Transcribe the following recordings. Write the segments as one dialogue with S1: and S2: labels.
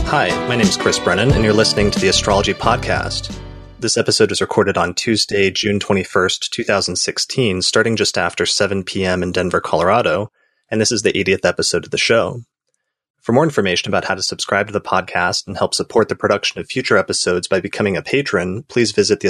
S1: Hi, my name is Chris Brennan, and you're listening to the Astrology Podcast. This episode was recorded on Tuesday, June 21st, 2016, starting just after 7 p.m. in Denver, Colorado, and this is the 80th episode of the show. For more information about how to subscribe to the podcast and help support the production of future episodes by becoming a patron, please visit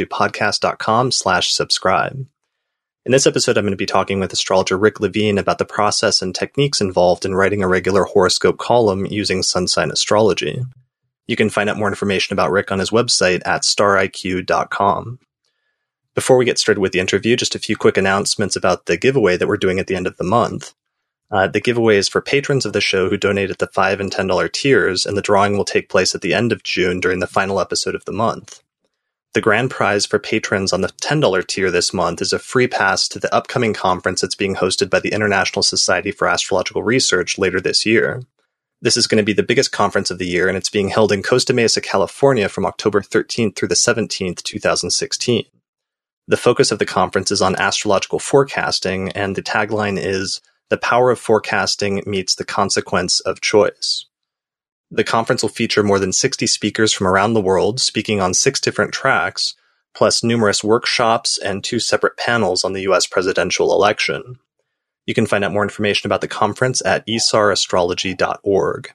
S1: theastrologypodcast.com/subscribe. In this episode, I'm going to be talking with astrologer Rick Levine about the process and techniques involved in writing a regular horoscope column using sun sign astrology. You can find out more information about Rick on his website at stariq.com. Before we get started with the interview, just a few quick announcements about the giveaway that we're doing at the end of the month. The giveaway is for patrons of the show who donate at the $5 and $10 tiers, and the drawing will take place at the end of June during the final episode of the month. The grand prize for patrons on the $10 tier this month is a free pass to the upcoming conference that's being hosted by the International Society for Astrological Research later this year. This is going to be the biggest conference of the year, and it's being held in Costa Mesa, California from October 13th through the 17th, 2016. The focus of the conference is on astrological forecasting, and the tagline is, "The power of forecasting meets the consequence of choice." The conference will feature more than 60 speakers from around the world speaking on 6 different tracks, plus numerous workshops and 2 separate panels on the U.S. presidential election. You can find out more information about the conference at esarastrology.org.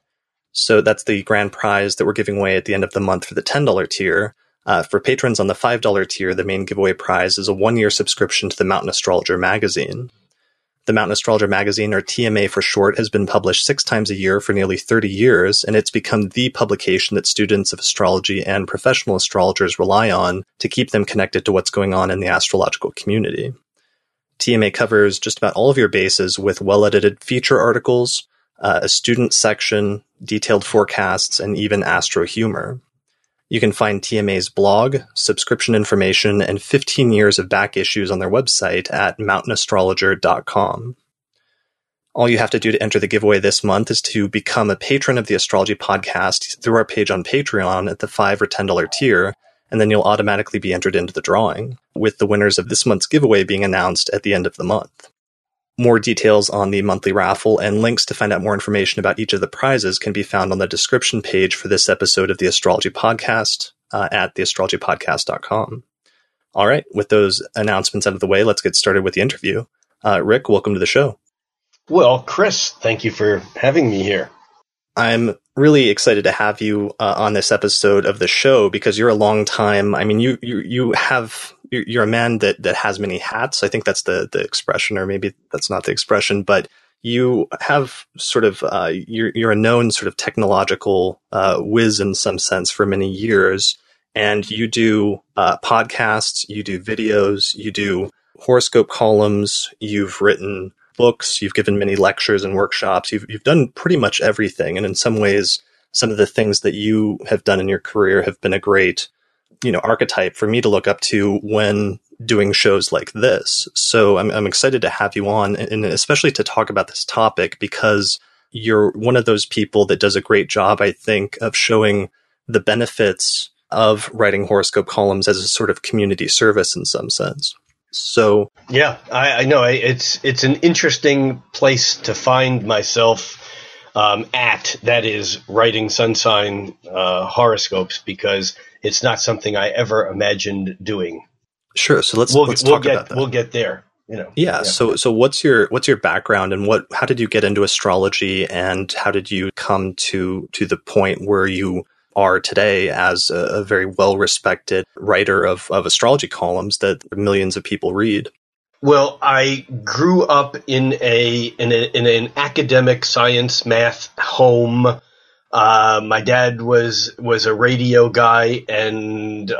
S1: So that's the grand prize that we're giving away at the end of the month for the $10 tier. For patrons on the $5 tier, the main giveaway prize is a 1-year subscription to the Mountain Astrologer magazine. The Mountain Astrologer magazine, or TMA for short, has been published 6 times a year for nearly 30 years, and it's become the publication that students of astrology and professional astrologers rely on to keep them connected to what's going on in the astrological community. TMA covers just about all of your bases with well-edited feature articles, a student section, detailed forecasts, and even astro humor. You can find TMA's blog, subscription information, and 15 years of back issues on their website at mountainastrologer.com. All you have to do to enter the giveaway this month is to become a patron of the Astrology Podcast through our page on Patreon at the $5 or $10 tier, and then you'll automatically be entered into the drawing, with the winners of this month's giveaway being announced at the end of the month. More details on the monthly raffle and links to find out more information about each of the prizes can be found on the description page for this episode of the Astrology Podcast at theastrologypodcast.com. All right, with those announcements out of the way, let's get started with the interview. Rick, welcome to the show.
S2: Well, Chris, thank you for having me here.
S1: I'm really excited to have you on this episode of the show because you're a long time. I mean, you're a man that has many hats. I think that's the expression, or maybe that's not the expression, but you have sort of, you're a known sort of technological whiz in some sense for many years. And you do podcasts, you do videos, you do horoscope columns, you've written books, you've given many lectures and workshops, you've done pretty much everything. And in some ways, some of the things that you have done in your career have been a great, archetype for me to look up to when doing shows like this. So I'm excited to have you on, and especially to talk about this topic because you're one of those people that does a great job, I think, of showing the benefits of writing horoscope columns as a sort of community service in some sense. So
S2: yeah, I know it's an interesting place to find myself that is writing sun sign horoscopes, because it's not something I ever imagined doing.
S1: Sure. So let's talk about that.
S2: We'll get there.
S1: Yeah. So what's your background, and how did you get into astrology, and how did you come to the point where you are today as a very well-respected writer of astrology columns that millions of people read?
S2: Well, I grew up in an academic science math home. My dad was a radio guy, and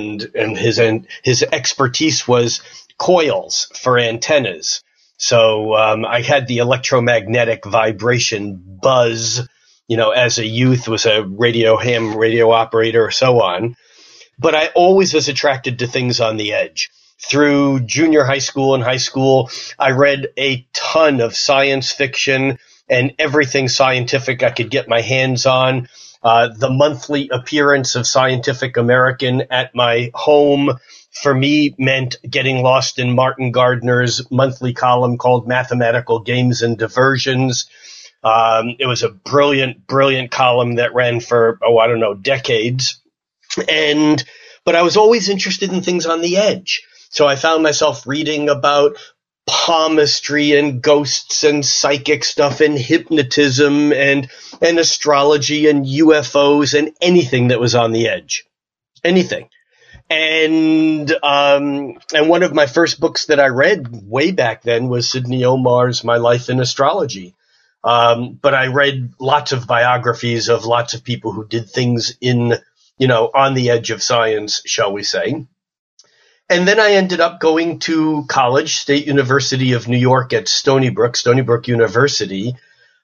S2: his expertise was coils for antennas. So I had the electromagnetic vibration buzz, as a youth, was a ham radio operator, so on. But I always was attracted to things on the edge. Through junior high school and high school, I read a ton of science fiction and everything scientific I could get my hands on. The monthly appearance of Scientific American at my home for me meant getting lost in Martin Gardner's monthly column called Mathematical Games and Diversions. It was a brilliant, brilliant column that ran for, decades. But I was always interested in things on the edge. So I found myself reading about palmistry and ghosts and psychic stuff and hypnotism and astrology and UFOs and anything that was on the edge. Anything. And one of my first books that I read way back then was Sidney Omar's My Life in Astrology. But I read lots of biographies of lots of people who did things on the edge of science, shall we say. And then I ended up going to college, State University of New York at Stony Brook University, in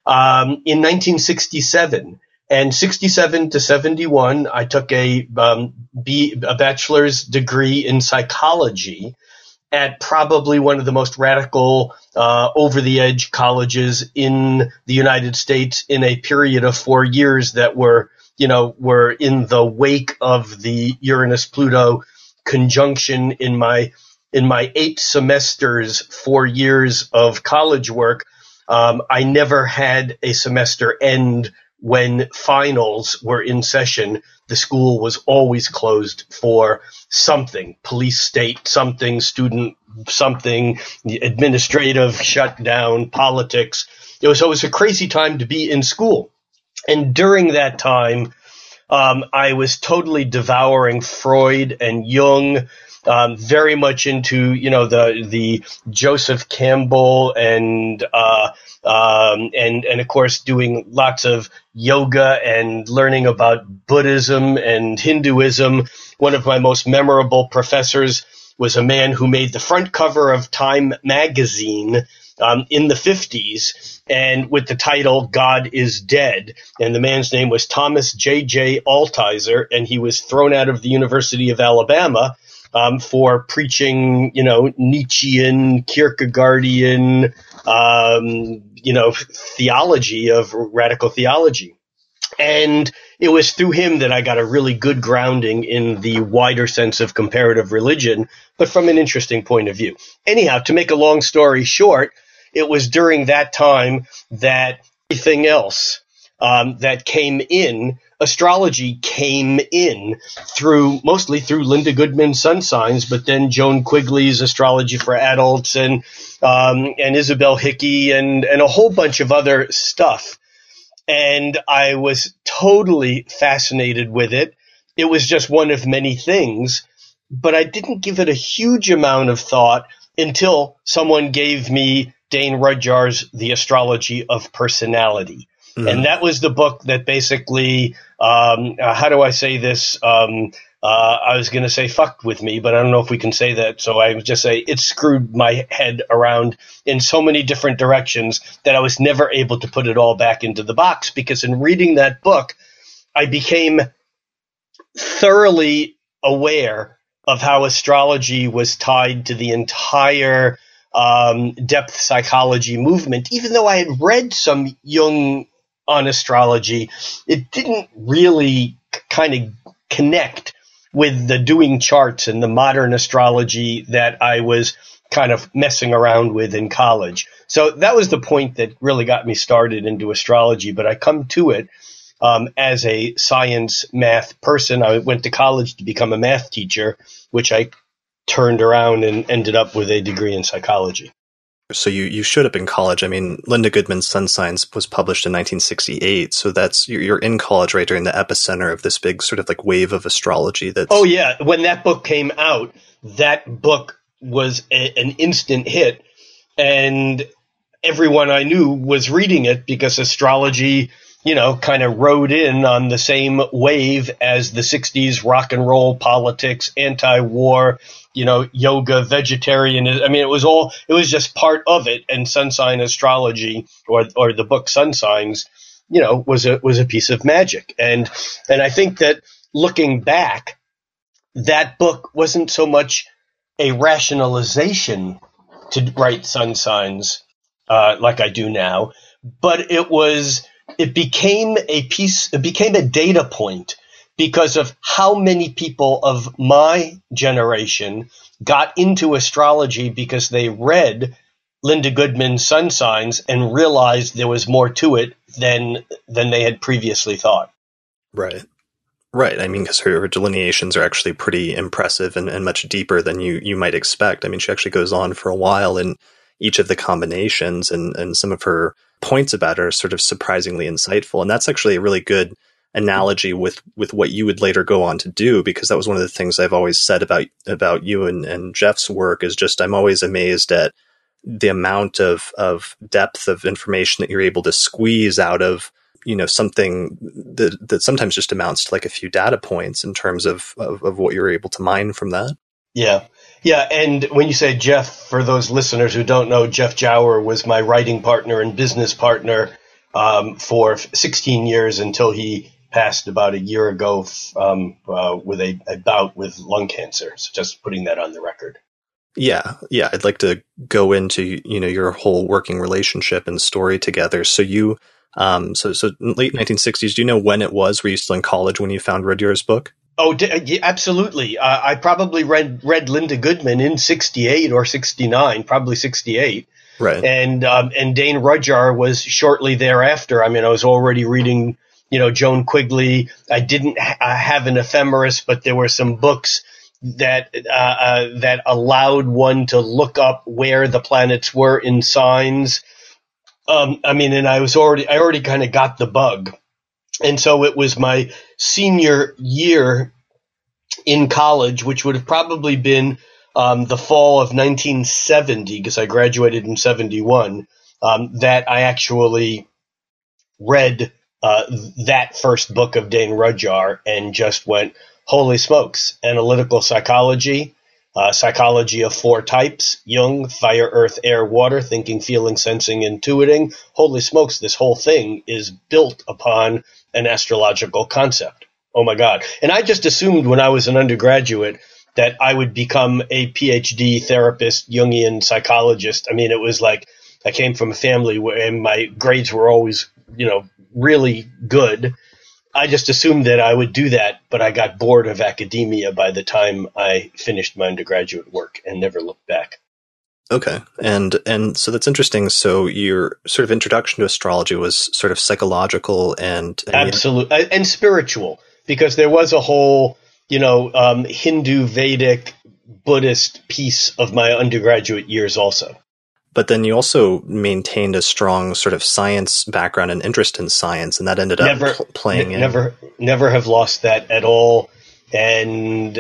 S2: 1967. And 67 to 71, I took a bachelor's degree in psychology at probably one of the most radical, over-the-edge colleges in the United States in a period of 4 years that were in the wake of the Uranus-Pluto conjunction. In my 8 semesters, 4 years of college work, I never had a semester end when finals were in session. The school was always closed for something, police state, something, student, something, administrative shutdown, politics. It was always a crazy time to be in school. And during that time, I was totally devouring Freud and Jung, very much into, the Joseph Campbell and of course doing lots of yoga and learning about Buddhism and Hinduism. One of my most memorable professors was a man who made the front cover of Time magazine in the 50s, and with the title God is Dead. And the man's name was Thomas J.J. Altizer, and he was thrown out of the University of Alabama for preaching, Nietzschean, Kierkegaardian, theology of radical theology. And it was through him that I got a really good grounding in the wider sense of comparative religion, but from an interesting point of view. Anyhow, to make a long story short, it was during that time that everything else that came in, astrology came in mostly through Linda Goodman's Sun Signs, but then Joan Quigley's Astrology for Adults and Isabel Hickey and a whole bunch of other stuff. And I was totally fascinated with it. It was just one of many things, but I didn't give it a huge amount of thought until someone gave me Dane Rudhyar's The Astrology of Personality. Mm-hmm. And that was the book that basically, how do I say this? I was going to say fucked with me, but I don't know if we can say that. So I would just say it screwed my head around in so many different directions that I was never able to put it all back into the box, because in reading that book, I became thoroughly aware of how astrology was tied to the entire depth psychology movement. Even though I had read some Jung on astrology, it didn't really kind of connect with the doing charts and the modern astrology that I was kind of messing around with in college. So that was the point that really got me started into astrology. But I come to it as a science math person. I went to college to become a math teacher, which I turned around and ended up with a degree in psychology.
S1: So you showed up in college. I mean, Linda Goodman's Sun Signs was published in 1968. So you're in college right during the epicenter of this big sort of like wave of astrology. Oh
S2: yeah. When that book came out, that book was an instant hit, and everyone I knew was reading it because astrology, kind of rode in on the same wave as the 60s rock and roll, politics, anti-war, yoga, vegetarianism. I mean, it was just part of it. And sun sign astrology or the book Sun Signs, was a piece of magic. And I think that looking back, that book wasn't so much a rationalization to write Sun Signs, like I do now, but it became a data point because of how many people of my generation got into astrology because they read Linda Goodman's sun signs and realized there was more to it than they had previously thought.
S1: Right. Right. I mean, because her delineations are actually pretty impressive and much deeper than you might expect. I mean, she actually goes on for a while in each of the combinations, and some of her points about it are sort of surprisingly insightful. And that's actually a really good analogy with what you would later go on to do, because that was one of the things I've always said about you and Jeff's work is just, I'm always amazed at the amount of depth of information that you're able to squeeze out of, something that sometimes just amounts to like a few data points in terms of what you're able to mine from that.
S2: Yeah. Yeah. And when you say Jeff, for those listeners who don't know, Jeff Jower was my writing partner and business partner for 16 years until he passed about a year ago with a bout with lung cancer. So just putting that on the record.
S1: Yeah. I'd like to go into, your whole working relationship and story together. So you, so late 1960s, do you know when it was? Were you still in college when you found Rudhyar's book?
S2: Oh, yeah, absolutely. I probably read Linda Goodman in 68 or 69, probably 68.
S1: Right.
S2: And Dane Rudhyar was shortly thereafter. I mean, I was already reading, Joan Quigley. I didn't have an ephemeris, but there were some books that allowed one to look up where the planets were in signs. And I already kind of got the bug. And so it was my senior year in college, which would have probably been the fall of 1970, because I graduated in 71, that I actually read that first book of Dane Rudhyar and just went, holy smokes, analytical psychology, psychology of four types, Jung, fire, earth, air, water, thinking, feeling, sensing, intuiting. Holy smokes, this whole thing is built upon an astrological concept. Oh my God. And I just assumed when I was an undergraduate that I would become a PhD therapist, Jungian psychologist. I mean, it was like I came from a family where my grades were always, really good. I just assumed that I would do that, but I got bored of academia by the time I finished my undergraduate work and never looked back.
S1: Okay. And so that's interesting. So your sort of introduction to astrology was sort of psychological
S2: absolute and spiritual, because there was a whole, Hindu, Vedic, Buddhist piece of my undergraduate years also.
S1: But then you also maintained a strong sort of science background and interest in science, and that ended up playing in.
S2: Never have lost that at all. And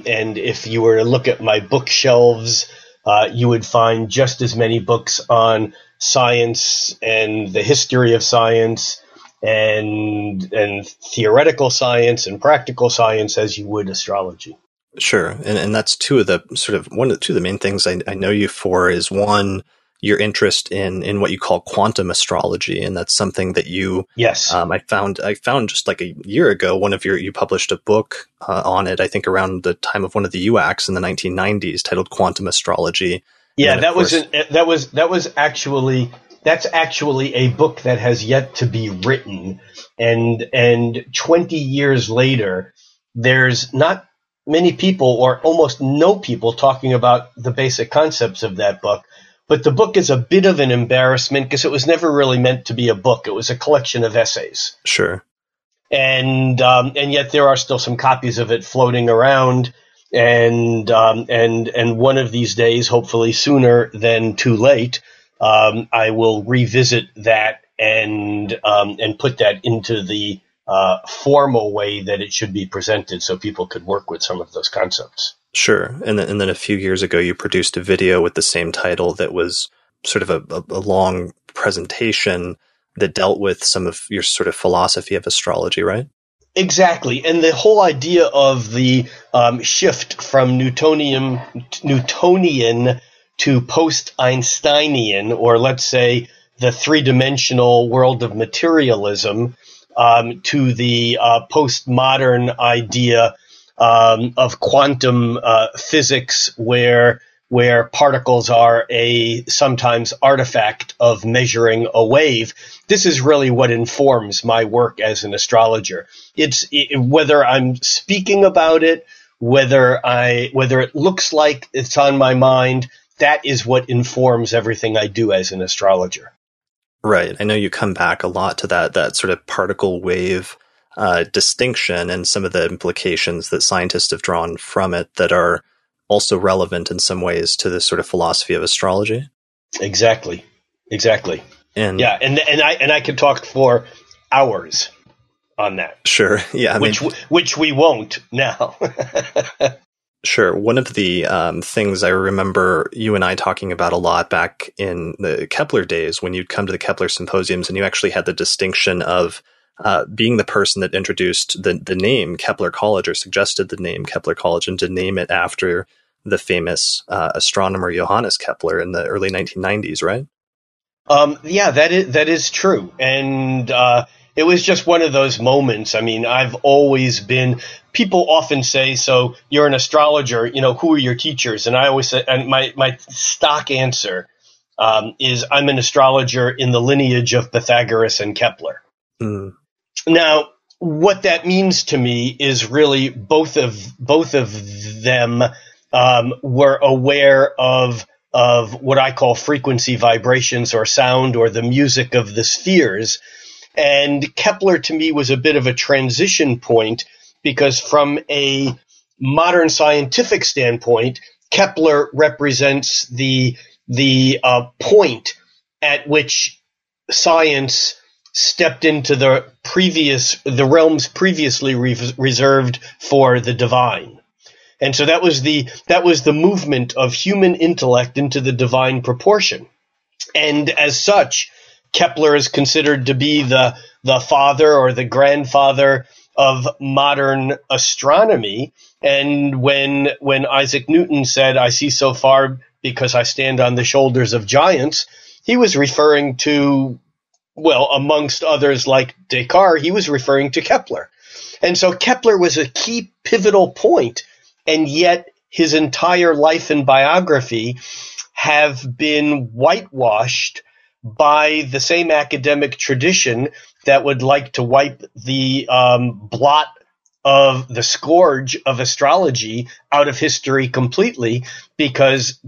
S2: if you were to look at my bookshelves, you would find just as many books on science and the history of science and theoretical science and practical science as you would astrology.
S1: Sure. And that's two of the main things I know you for is, one, your interest in what you call quantum astrology. And that's something that you,
S2: yes,
S1: I found just like a year ago, you published a book on it, I think around the time of one of the UACs in the 1990s, titled Quantum Astrology.
S2: Yeah, that's actually a book that has yet to be written. And 20 years later, there's not many people or almost no people talking about the basic concepts of that book. But the book is a bit of an embarrassment because it was never really meant to be a book. It was a collection of essays.
S1: Sure.
S2: And yet there are still some copies of it floating around. And one of these days, hopefully sooner than too late, I will revisit that and put that into the formal way that it should be presented so people could work with some of those concepts.
S1: Sure. And then a few years ago, you produced a video with the same title that was sort of a long presentation that dealt with some of your sort of philosophy of astrology, right?
S2: Exactly. And the whole idea of the shift from Newtonian to post-Einsteinian, or let's say the three-dimensional world of materialism, to the postmodern idea of quantum physics, where particles are a sometimes artifact of measuring a wave. This is really what informs my work as an astrologer. Whether I'm speaking about it, whether it looks like it's on my mind, that is what informs everything I do as an astrologer.
S1: Right. I know you come back a lot to that sort of particle wave distinction and some of the implications that scientists have drawn from it that are also relevant in some ways to this sort of philosophy of astrology.
S2: Exactly. And I could talk for hours on that.
S1: Sure. Yeah.
S2: Which we won't now.
S1: Sure. One of the things I remember you and I talking about a lot back in the Kepler days when you'd come to the Kepler symposiums and you actually had the distinction of being the person that introduced the name Kepler College or suggested the name Kepler College and to name it after the famous astronomer Johannes Kepler in the early 1990s, right?
S2: That is true. And it was just one of those moments. I mean, I've always been, people often say, so you're an astrologer, who are your teachers? And I always say, and my stock answer is I'm an astrologer in the lineage of Pythagoras and Kepler. Mm. Now, what that means to me is really both of them were aware of what I call frequency vibrations or sound or the music of the spheres. And Kepler to me was a bit of a transition point because from a modern scientific standpoint, Kepler represents the point at which science stepped into the realms previously reserved for the divine. And so that was the movement of human intellect into the divine proportion. And as such, Kepler is considered to be the father or the grandfather of modern astronomy. And when Isaac Newton said, "I see so far because I stand on the shoulders of giants," he was referring to, well, amongst others like Descartes, he was referring to Kepler. And so Kepler was a key pivotal point, and yet his entire life and biography have been whitewashed by the same academic tradition that would like to wipe the blot of the scourge of astrology out of history completely because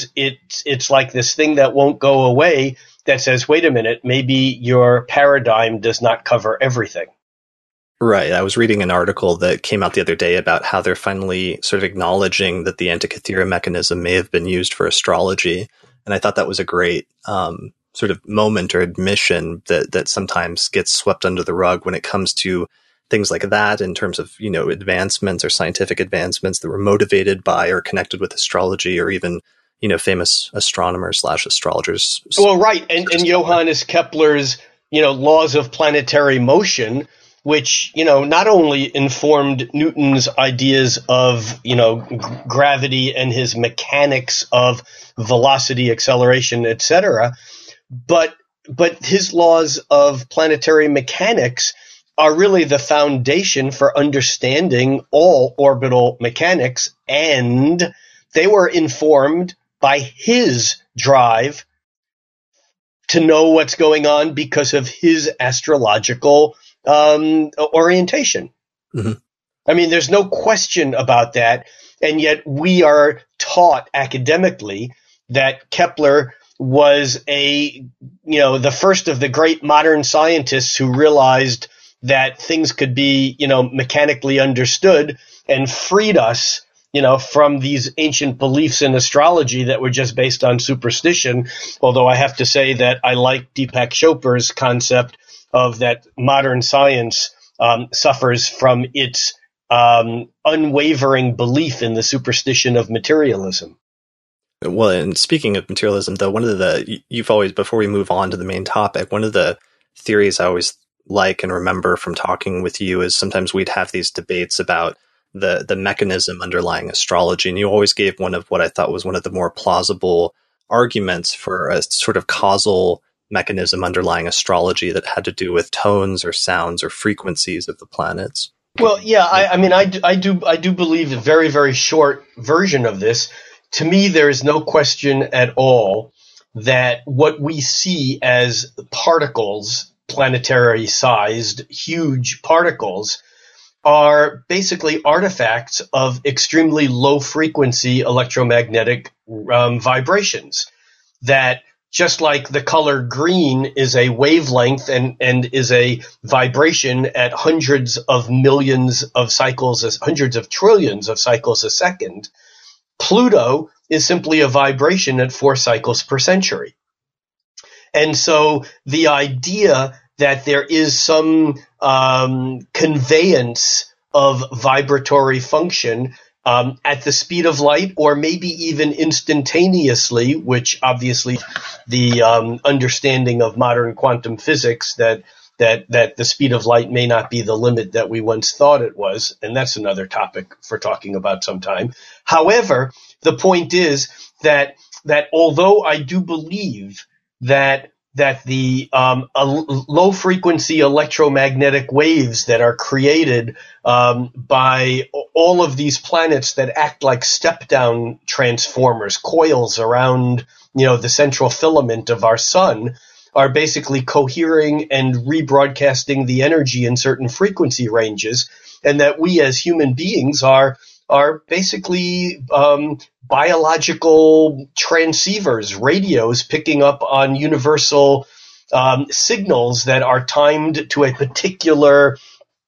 S2: it's like this thing that won't go away that says, wait a minute, maybe your paradigm does not cover everything.
S1: Right. I was reading an article that came out the other day about how they're finally sort of acknowledging that the Antikythera mechanism may have been used for astrology. And I thought that was a great sort of moment or admission that sometimes gets swept under the rug when it comes to things like that in terms of, advancements or scientific advancements that were motivated by or connected with astrology or even, famous astronomers / astrologers.
S2: Well, right. And Johannes Kepler's, laws of planetary motion, which, not only informed Newton's ideas of, gravity and his mechanics of velocity, acceleration, etc., but his laws of planetary mechanics are really the foundation for understanding all orbital mechanics, and they were informed by his drive to know what's going on because of his astrological orientation. Mm-hmm. I mean, there's no question about that, and yet we are taught academically that Kepler was the first of the great modern scientists who realized that things could be, mechanically understood and freed us, from these ancient beliefs in astrology that were just based on superstition. Although I have to say that I like Deepak Chopra's concept of that modern science suffers from its unwavering belief in the superstition of materialism.
S1: Well, and speaking of materialism, though, one of you've always, before we move on to the main topic, one of the theories I always like and remember from talking with you is sometimes we'd have these debates about the mechanism underlying astrology. And you always gave one of what I thought was one of the more plausible arguments for a sort of causal mechanism underlying astrology that had to do with tones or sounds or frequencies of the planets.
S2: Well, yeah, I do believe a very, very short version of this. To me, there is no question at all that what we see as particles, planetary-sized, huge particles, are basically artifacts of extremely low frequency electromagnetic vibrations that, just like the color green is a wavelength and is a vibration at hundreds of millions of cycles, hundreds of trillions of cycles a second, Pluto is simply a vibration at 4 cycles per century. And so the idea that there is some conveyance of vibratory function at the speed of light, or maybe even instantaneously, which obviously the understanding of modern quantum physics that the speed of light may not be the limit that we once thought it was, and that's another topic for talking about sometime. However, the point is that although I do believe that the low frequency electromagnetic waves that are created by all of these planets that act like step down transformers, coils around, the central filament of our sun, are basically cohering and rebroadcasting the energy in certain frequency ranges, and that we as human beings are basically biological transceivers, radios picking up on universal signals that are timed to a particular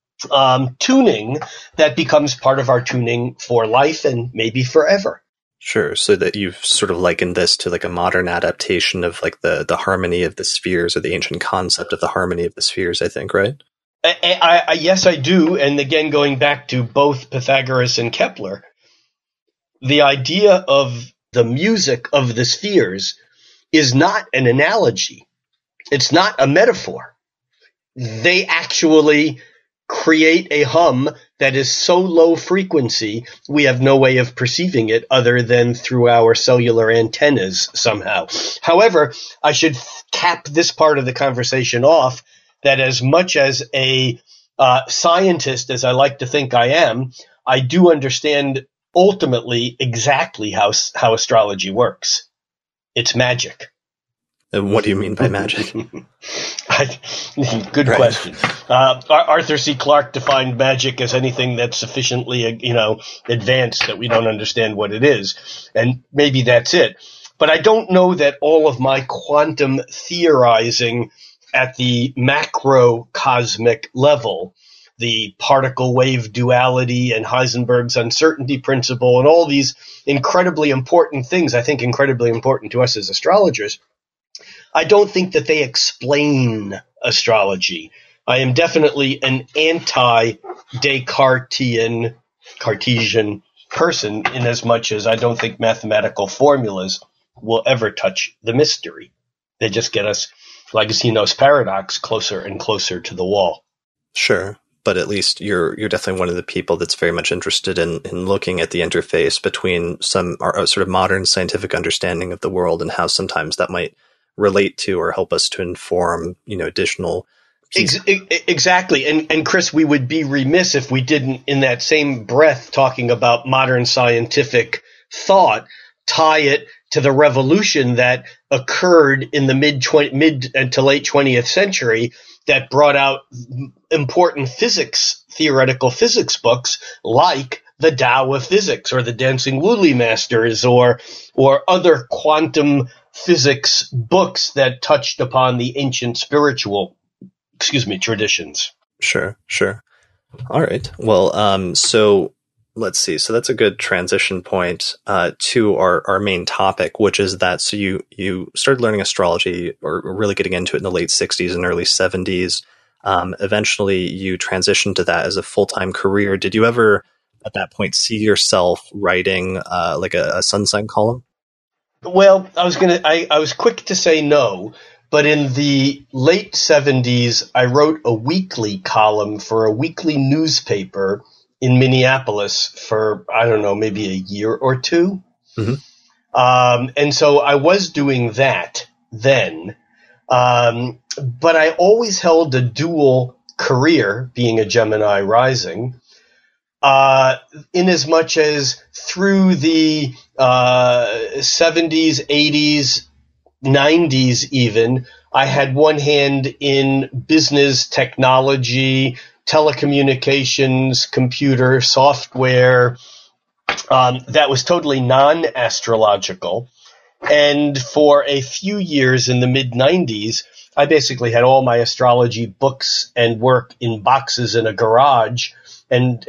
S2: tuning that becomes part of our tuning for life and maybe forever.
S1: Sure. So that you've sort of likened this to like a modern adaptation of like the harmony of the spheres, or the ancient concept of the harmony of the spheres, I think, right?
S2: Yes, I do. And again, going back to both Pythagoras and Kepler, the idea of the music of the spheres is not an analogy. It's not a metaphor. They actually create a hum that is so low frequency we have no way of perceiving it other than through our cellular antennas somehow. However, I should cap this part of the conversation off that as much as a scientist as I like to think I am, I do understand ultimately exactly how astrology works. It's magic.
S1: And what do you mean by magic?
S2: Good question. Arthur C. Clarke defined magic as anything that's sufficiently, advanced that we don't understand what it is. And maybe that's it. But I don't know that all of my quantum theorizing at the macrocosmic level, the particle wave duality and Heisenberg's uncertainty principle and all these incredibly important things, I think incredibly important to us as astrologers, I don't think that they explain astrology. I am definitely an anti-Descartesian Cartesian person, in as much as I don't think mathematical formulas will ever touch the mystery. They just get us, like Zeno's paradox, closer and closer to the wall.
S1: Sure. But at least you're definitely one of the people that's very much interested in looking at the interface between some sort of modern scientific understanding of the world and how sometimes that might relate to or help us to inform, additional pieces.
S2: Exactly. And Chris, we would be remiss if we didn't, in that same breath, talking about modern scientific thought, tie it to the revolution that occurred in the mid to late 20th century that brought out important theoretical physics books like the Tao of Physics or the Dancing Woolly Masters or other quantum physics books that touched upon the ancient spiritual, traditions.
S1: Sure. All right. Well, so let's see. So that's a good transition point to our main topic, which is that so you started learning astrology or really getting into it in the late 60s and early 70s. Eventually you transitioned to that as a full-time career. Did you ever at that point see yourself writing like a sun sign column?
S2: Well, I was quick to say no, but in the late 70s, I wrote a weekly column for a weekly newspaper in Minneapolis for, I don't know, maybe a year or two. Mm-hmm. And so I was doing that then. But I always held a dual career, being a Gemini rising, in as much as through the 70s, 80s, 90s even, I had one hand in business, technology, telecommunications, computer, software, that was totally non-astrological. And for a few years in the mid-90s, I basically had all my astrology books and work in boxes in a garage and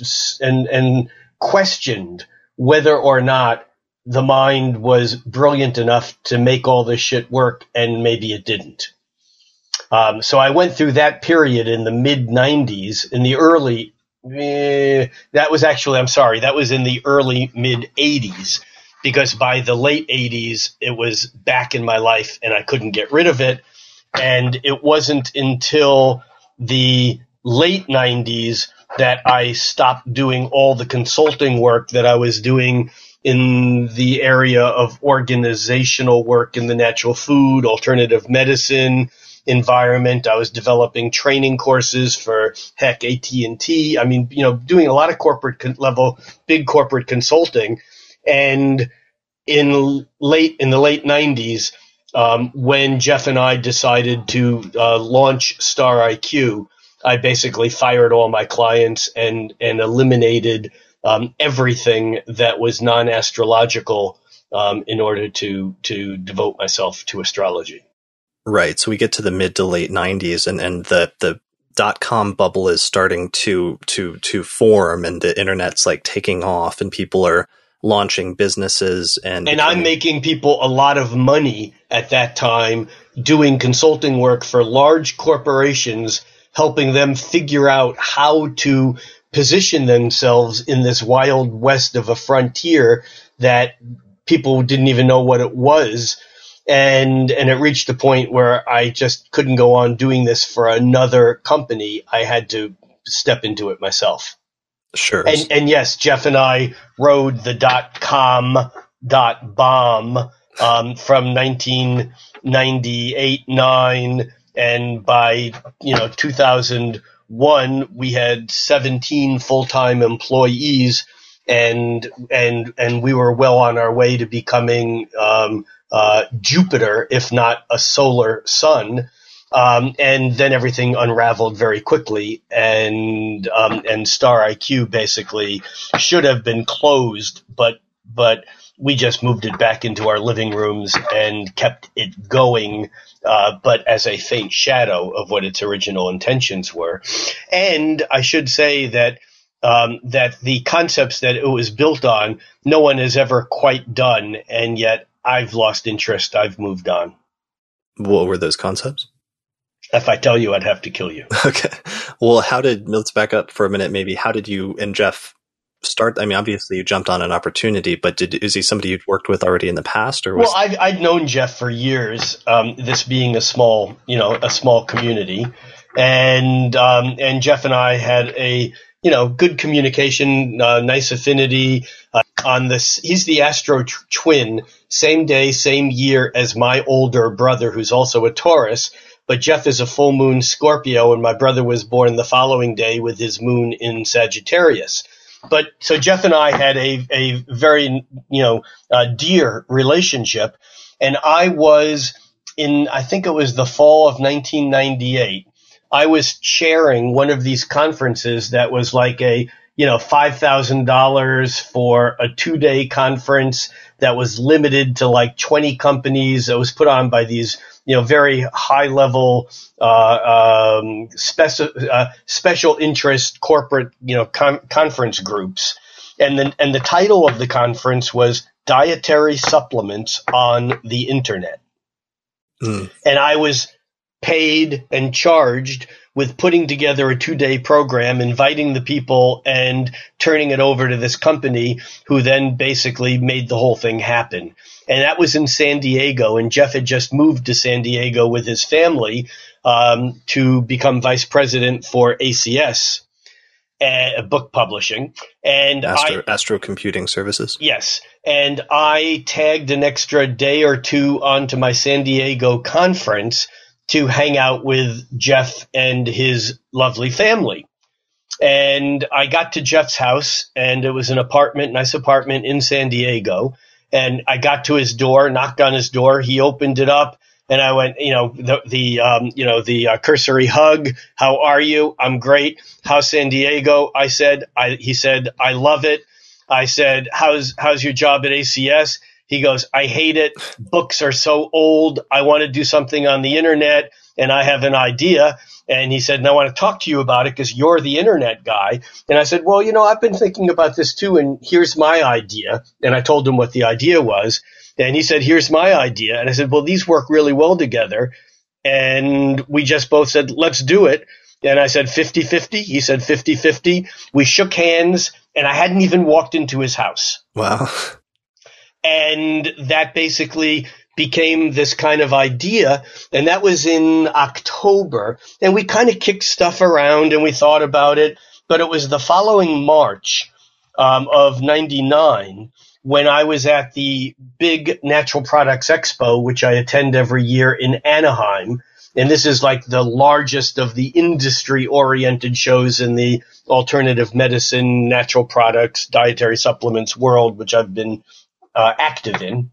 S2: questioned whether or not the mind was brilliant enough to make all this shit work, and maybe it didn't. So I went through that period in the mid-90s, in the early that was in the early mid-80s, because by the late 80s, it was back in my life and I couldn't get rid of it. And it wasn't until the late 90s that I stopped doing all the consulting work that I was doing in the area of organizational work in the natural food, alternative medicine environment. I was developing training courses for AT&T. I mean, doing a lot of corporate level, big corporate consulting. And in the late 90s, when Jeff and I decided to launch Star IQ, I basically fired all my clients and eliminated everything that was non-astrological in order to devote myself to astrology.
S1: Right. So we get to the mid to late 90s and the .com bubble is starting to form, and the internet's like taking off, and people are launching businesses and
S2: I'm making people a lot of money at that time doing consulting work for large corporations, helping them figure out how to position themselves in this wild west of a frontier that people didn't even know what it was. And it reached a point where I just couldn't go on doing this for another company. I had to step into it myself.
S1: Sure.
S2: And yes, Jeff and I rode the .com bomb from 1998-9, and by 2001 we had 17 full-time employees, and we were well on our way to becoming Jupiter, if not a solar sun. And then everything unraveled very quickly, and Star IQ basically should have been closed, but we just moved it back into our living rooms and kept it going, but as a faint shadow of what its original intentions were. And I should say that that the concepts that it was built on, no one has ever quite done, and yet I've lost interest. I've moved on.
S1: What were those concepts?
S2: If I tell you, I'd have to kill you.
S1: Okay. Well, let's back up for a minute, maybe. How did you and Jeff start? I mean, obviously you jumped on an opportunity, but is he somebody you'd worked with already in the past? Or
S2: Well, I'd known Jeff for years, this being a small community. And Jeff and I had a, good communication, nice affinity on this. He's the astro twin, same day, same year as my older brother, who's also a Taurus. But Jeff is a full moon Scorpio, and my brother was born the following day with his moon in Sagittarius. But so Jeff and I had a very, dear relationship. And I was I think it was the fall of 1998, I was chairing one of these conferences that was like a, $5,000 for a 2-day conference that was limited to like 20 companies. That was put on by these, very high level, special interest corporate, conference groups. And the title of the conference was Dietary Supplements on the Internet. And I was paid and charged with putting together a 2-day program, inviting the people and turning it over to this company who then basically made the whole thing happen. And that was in San Diego, and Jeff had just moved to San Diego with his family to become vice president for ACS, book publishing. And
S1: Astro Computing Services.
S2: Yes. And I tagged an extra day or two onto my San Diego conference to hang out with Jeff and his lovely family. And I got to Jeff's house, and it was an nice apartment in San Diego. And I got to his door, knocked on his door. He opened it up, And I went, the cursory hug. How are you? I'm great. How's San Diego? He said, I love it. I said, how's your job at ACS? He goes, I hate it. Books are so old. I want to do something on the internet, and I have an idea. And he said, and I want to talk to you about it because you're the internet guy. And I said, well, I've been thinking about this too, and here's my idea. And I told him what the idea was. And he said, here's my idea. And I said, well, these work really well together. And we just both said, let's do it. And I said 50-50. He said 50-50. We shook hands, and I hadn't even walked into his house.
S1: Wow.
S2: And that basically became this kind of idea. And that was in October. And we kind of kicked stuff around and we thought about it. But it was the following March of 99 when I was at the big Natural Products Expo, which I attend every year in Anaheim. And this is like the largest of the industry-oriented shows in the alternative medicine, natural products, dietary supplements world, which I've been active in.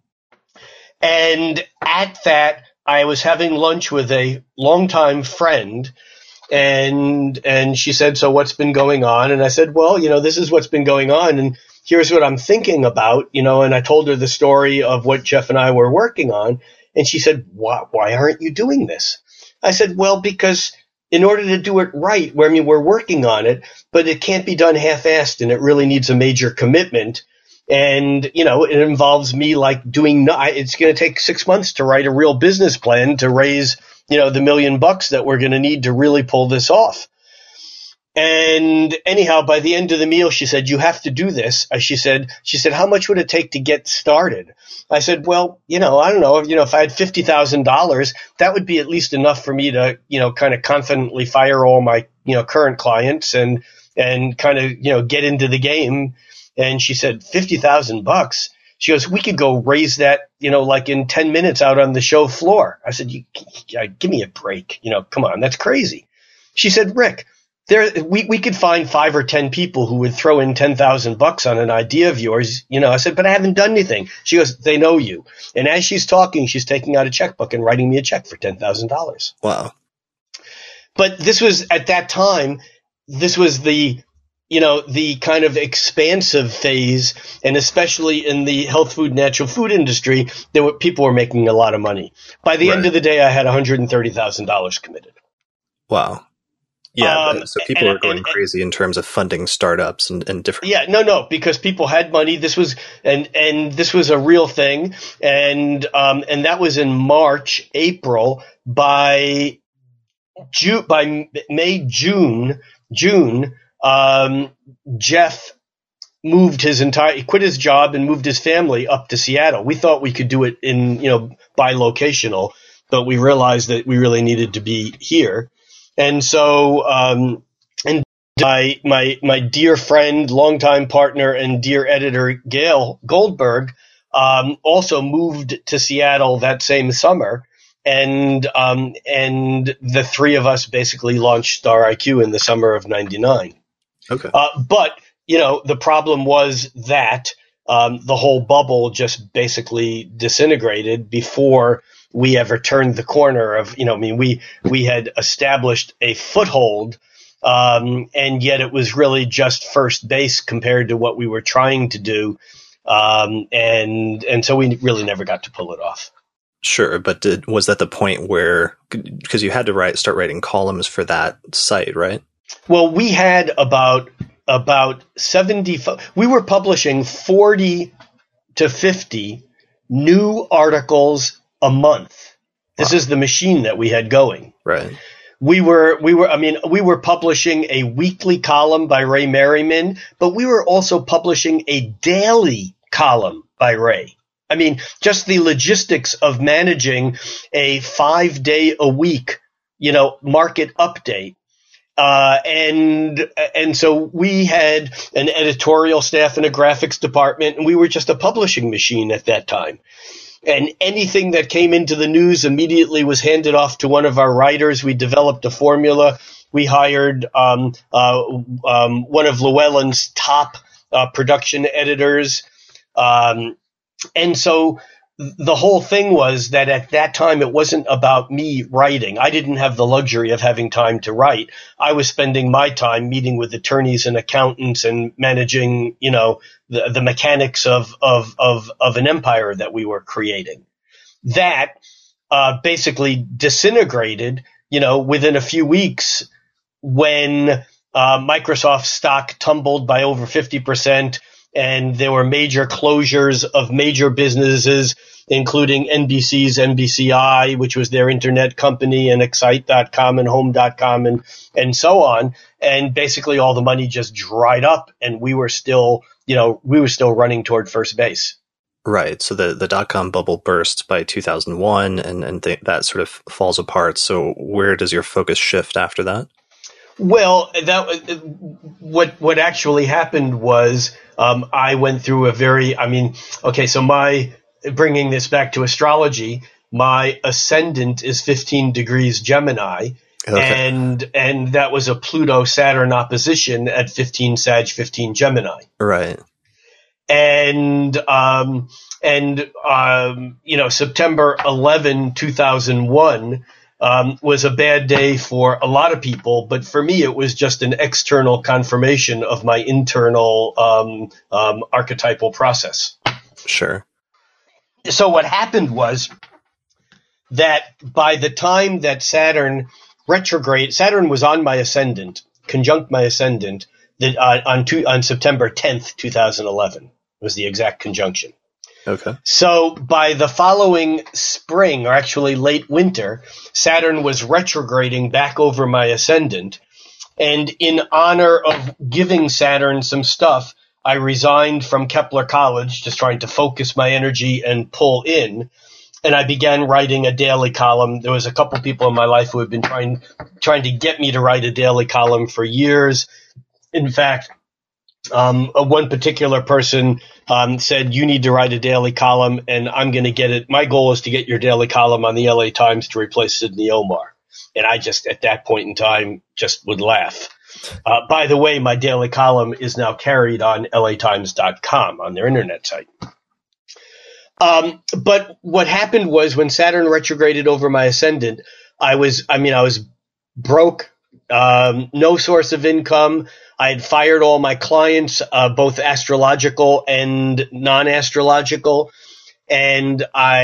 S2: And at that, I was having lunch with a longtime friend, and she said, so what's been going on? And I said, well, this is what's been going on, and here's what I'm thinking about, and I told her the story of what Jeff and I were working on, and she said, why aren't you doing this? I said, well, because in order to do it right, we're working on it, but it can't be done half-assed, and it really needs a major commitment. And, it involves me it's going to take 6 months to write a real business plan to raise, the $1 million that we're going to need to really pull this off. And anyhow, by the end of the meal, she said, you have to do this. She said, how much would it take to get started? I said, well, I don't know, if I had $50,000, that would be at least enough for me to, kind of confidently fire all my, current clients and kind of, get into the game. And she said, $50,000. She goes, we could go raise that, in 10 minutes out on the show floor. I said, give me a break. Come on, that's crazy. She said, Rick, we could find 5 or 10 people who would throw in $10,000 on an idea of yours. I said, but I haven't done anything. She goes, they know you. And as she's talking, she's taking out a checkbook and writing me a check for $10,000.
S1: Wow.
S2: But this was at that time, this was the kind of expansive phase, and especially in the health food, natural food industry, people were making a lot of money. By the end of the day, I had $130,000 committed.
S1: Wow. Yeah, so people were going crazy in terms of funding startups and different.
S2: Yeah, no, because people had money. This was and this was a real thing, and that was in March, April. By May, June. Jeff quit his job and moved his family up to Seattle. We thought we could do it in, bilocational, but we realized that we really needed to be here. And so, and my dear friend, longtime partner and dear editor, Gail Goldberg, also moved to Seattle that same summer. And the three of us basically launched Star IQ in the summer of 99.
S1: Okay.
S2: But, the problem was that the whole bubble just basically disintegrated before we ever turned the corner of, we had established a foothold, and yet it was really just first base compared to what we were trying to do. And so we really never got to pull it off.
S1: Sure, but was that the point where, because you had to start writing columns for that site, right?
S2: Well, we had about 70. We were publishing 40 to 50 new articles a month. This is the machine that we had going.
S1: Right.
S2: We were publishing a weekly column by Ray Merriman, but we were also publishing a daily column by Ray. Just the logistics of managing a 5-day-a-week, market update. And so we had an editorial staff and a graphics department, and we were just a publishing machine at that time. And anything that came into the news immediately was handed off to one of our writers. We developed a formula. We hired one of Llewellyn's top production editors. And so the whole thing was that at that time, it wasn't about me writing. I didn't have the luxury of having time to write. I was spending my time meeting with attorneys and accountants and managing, the mechanics of an empire that we were creating. That basically disintegrated, within a few weeks when Microsoft stock tumbled by over 50%, and there were major closures of major businesses, including NBC's NBCI, which was their internet company, and Excite.com and Home.com and so on. And basically all the money just dried up, and we were still running toward first base.
S1: Right. So the dot-com bubble burst by 2001 and that sort of falls apart. So where does your focus shift after that?
S2: Well, what actually happened was I went through bringing this back to astrology, my ascendant is 15 degrees Gemini, okay. and that was a Pluto-Saturn opposition at 15 Sag, 15 Gemini.
S1: Right.
S2: And September 11, 2001, was a bad day for a lot of people, but for me, it was just an external confirmation of my internal archetypal process.
S1: Sure.
S2: So what happened was that by the time that Saturn was on my ascendant, conjunct my ascendant, on September 10th, 2011 was the exact conjunction.
S1: Okay.
S2: So by the following spring, or actually late winter, Saturn was retrograding back over my ascendant. And in honor of giving Saturn some stuff, I resigned from Kepler College, just trying to focus my energy and pull in. And I began writing a daily column. There was a couple people in my life who had been trying to get me to write a daily column for years. In fact, one particular person said, you need to write a daily column, and I'm going to get it. My goal is to get your daily column on the LA Times to replace Sidney Omar. And I just, at that point in time, just would laugh. By the way, my daily column is now carried on LATimes.com, on their internet site. But what happened was when Saturn retrograded over my ascendant, I was broke, no source of income. I had fired all my clients, both astrological and non-astrological. And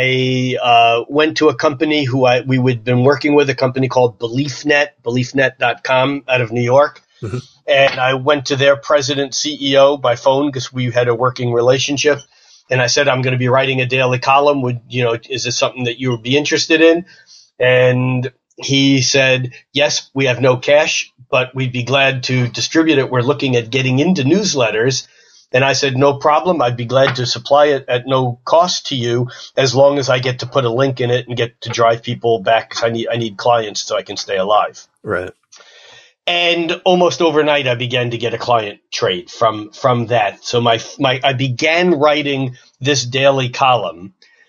S2: I went to a company we had been working with, a company called BeliefNet, BeliefNet.com out of New York. Mm-hmm. And I went to their president, CEO by phone because we had a working relationship. And I said, I'm going to be writing a daily column. Is this something that you would be interested in? And he said, yes, we have no cash, but we'd be glad to distribute it. We're looking at getting into newsletters. And I said, no problem. I'd be glad to supply it at no cost to you as long as I get to put a link in it and get to drive people back. 'Cause I need clients so I can stay alive.
S1: Right.
S2: And almost overnight, I began to get a client trade from that. So I began writing this daily column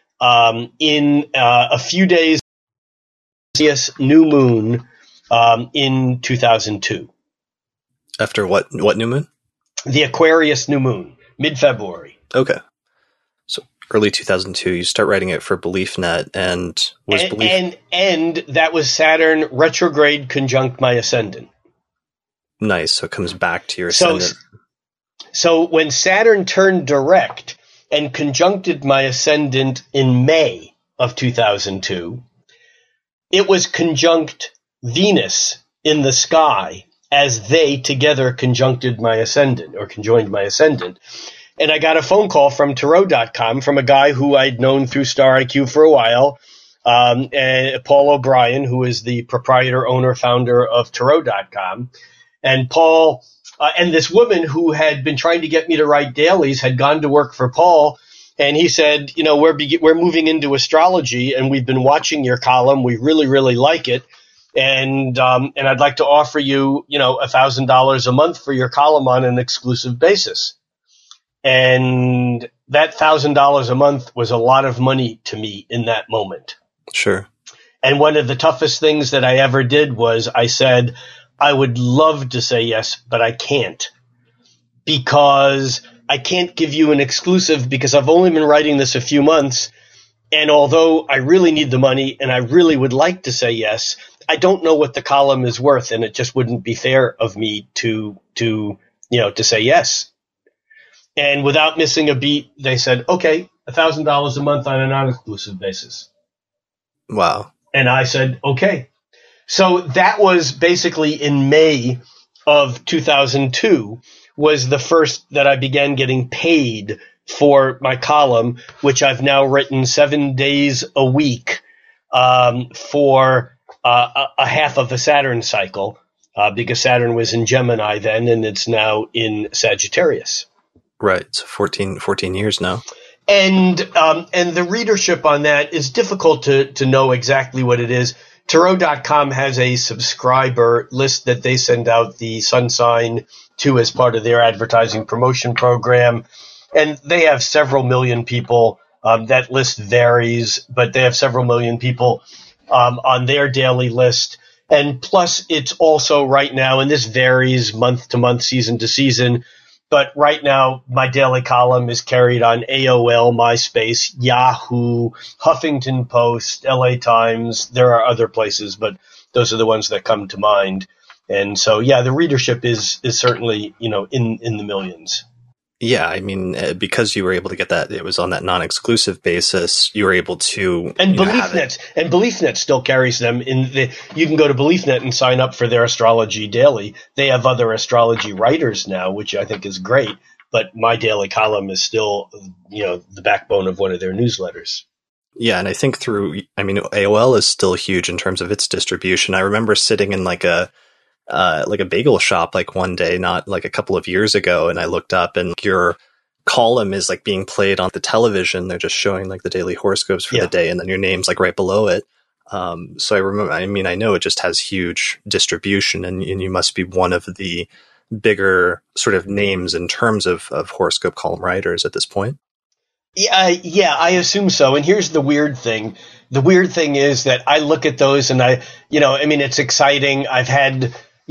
S2: in a few days. New moon in 2002.
S1: After what new moon?
S2: The Aquarius new moon, mid-February.
S1: Okay. So early 2002, you start writing it for BeliefNet, and
S2: that was Saturn retrograde conjunct my ascendant.
S1: Nice. So it comes back to your ascendant.
S2: So when Saturn turned direct and conjuncted my ascendant in May of 2002, it was conjunct Venus in the sky as they together conjoined my ascendant. And I got a phone call from Tarot.com from a guy who I'd known through Star IQ for a while, Paul O'Brien, who is the proprietor, owner, founder of Tarot.com. And Paul and this woman who had been trying to get me to write dailies had gone to work for Paul. And he said, we're moving into astrology, and we've been watching your column. We really, really like it. And I'd like to offer you, $1,000 a month for your column on an exclusive basis. And that $1,000 a month was a lot of money to me in that moment.
S1: Sure.
S2: And one of the toughest things that I ever did was I said, I would love to say yes, but I can't, because I can't give you an exclusive because I've only been writing this a few months. And although I really need the money and I really would like to say yes, I don't know what the column is worth, and it just wouldn't be fair of me to say yes. And without missing a beat, they said, okay, $1,000 a month on a non-exclusive basis.
S1: Wow.
S2: And I said, okay. So that was basically in May of 2002 was the first that I began getting paid for my column, which I've now written 7 days a week for a half of a Saturn cycle, because Saturn was in Gemini then, and it's now in Sagittarius.
S1: Right. So 14 years now.
S2: And the readership on that is difficult to know exactly what it is. Tarot.com has a subscriber list that they send out the sun sign to as part of their advertising promotion program. And they have several million people. That list varies, but they have several million people on their daily list. And plus, it's also right now, and this varies month to month, season to season, but right now, my daily column is carried on AOL, MySpace, Yahoo, Huffington Post, LA Times. There are other places, but those are the ones that come to mind. And so, yeah, the readership is certainly, in the millions.
S1: Yeah, I mean, because you were able to get that, it was on that non-exclusive basis, you were able to...
S2: And BeliefNet still carries them. You can go to BeliefNet and sign up for their Astrology Daily. They have other astrology writers now, which I think is great, but my daily column is still, the backbone of one of their newsletters.
S1: Yeah, and I think AOL is still huge in terms of its distribution. I remember sitting in like a bagel shop one day, not like a couple of years ago, and I looked up and your column is being played on the television. They're just showing the daily horoscopes for the day, and then your name's right below it. So I remember, I know it just has huge distribution, and you must be one of the bigger sort of names in terms of horoscope column writers at this point.
S2: Yeah, I assume so. And here's the weird thing. The weird thing is that I look at those and it's exciting. I've had,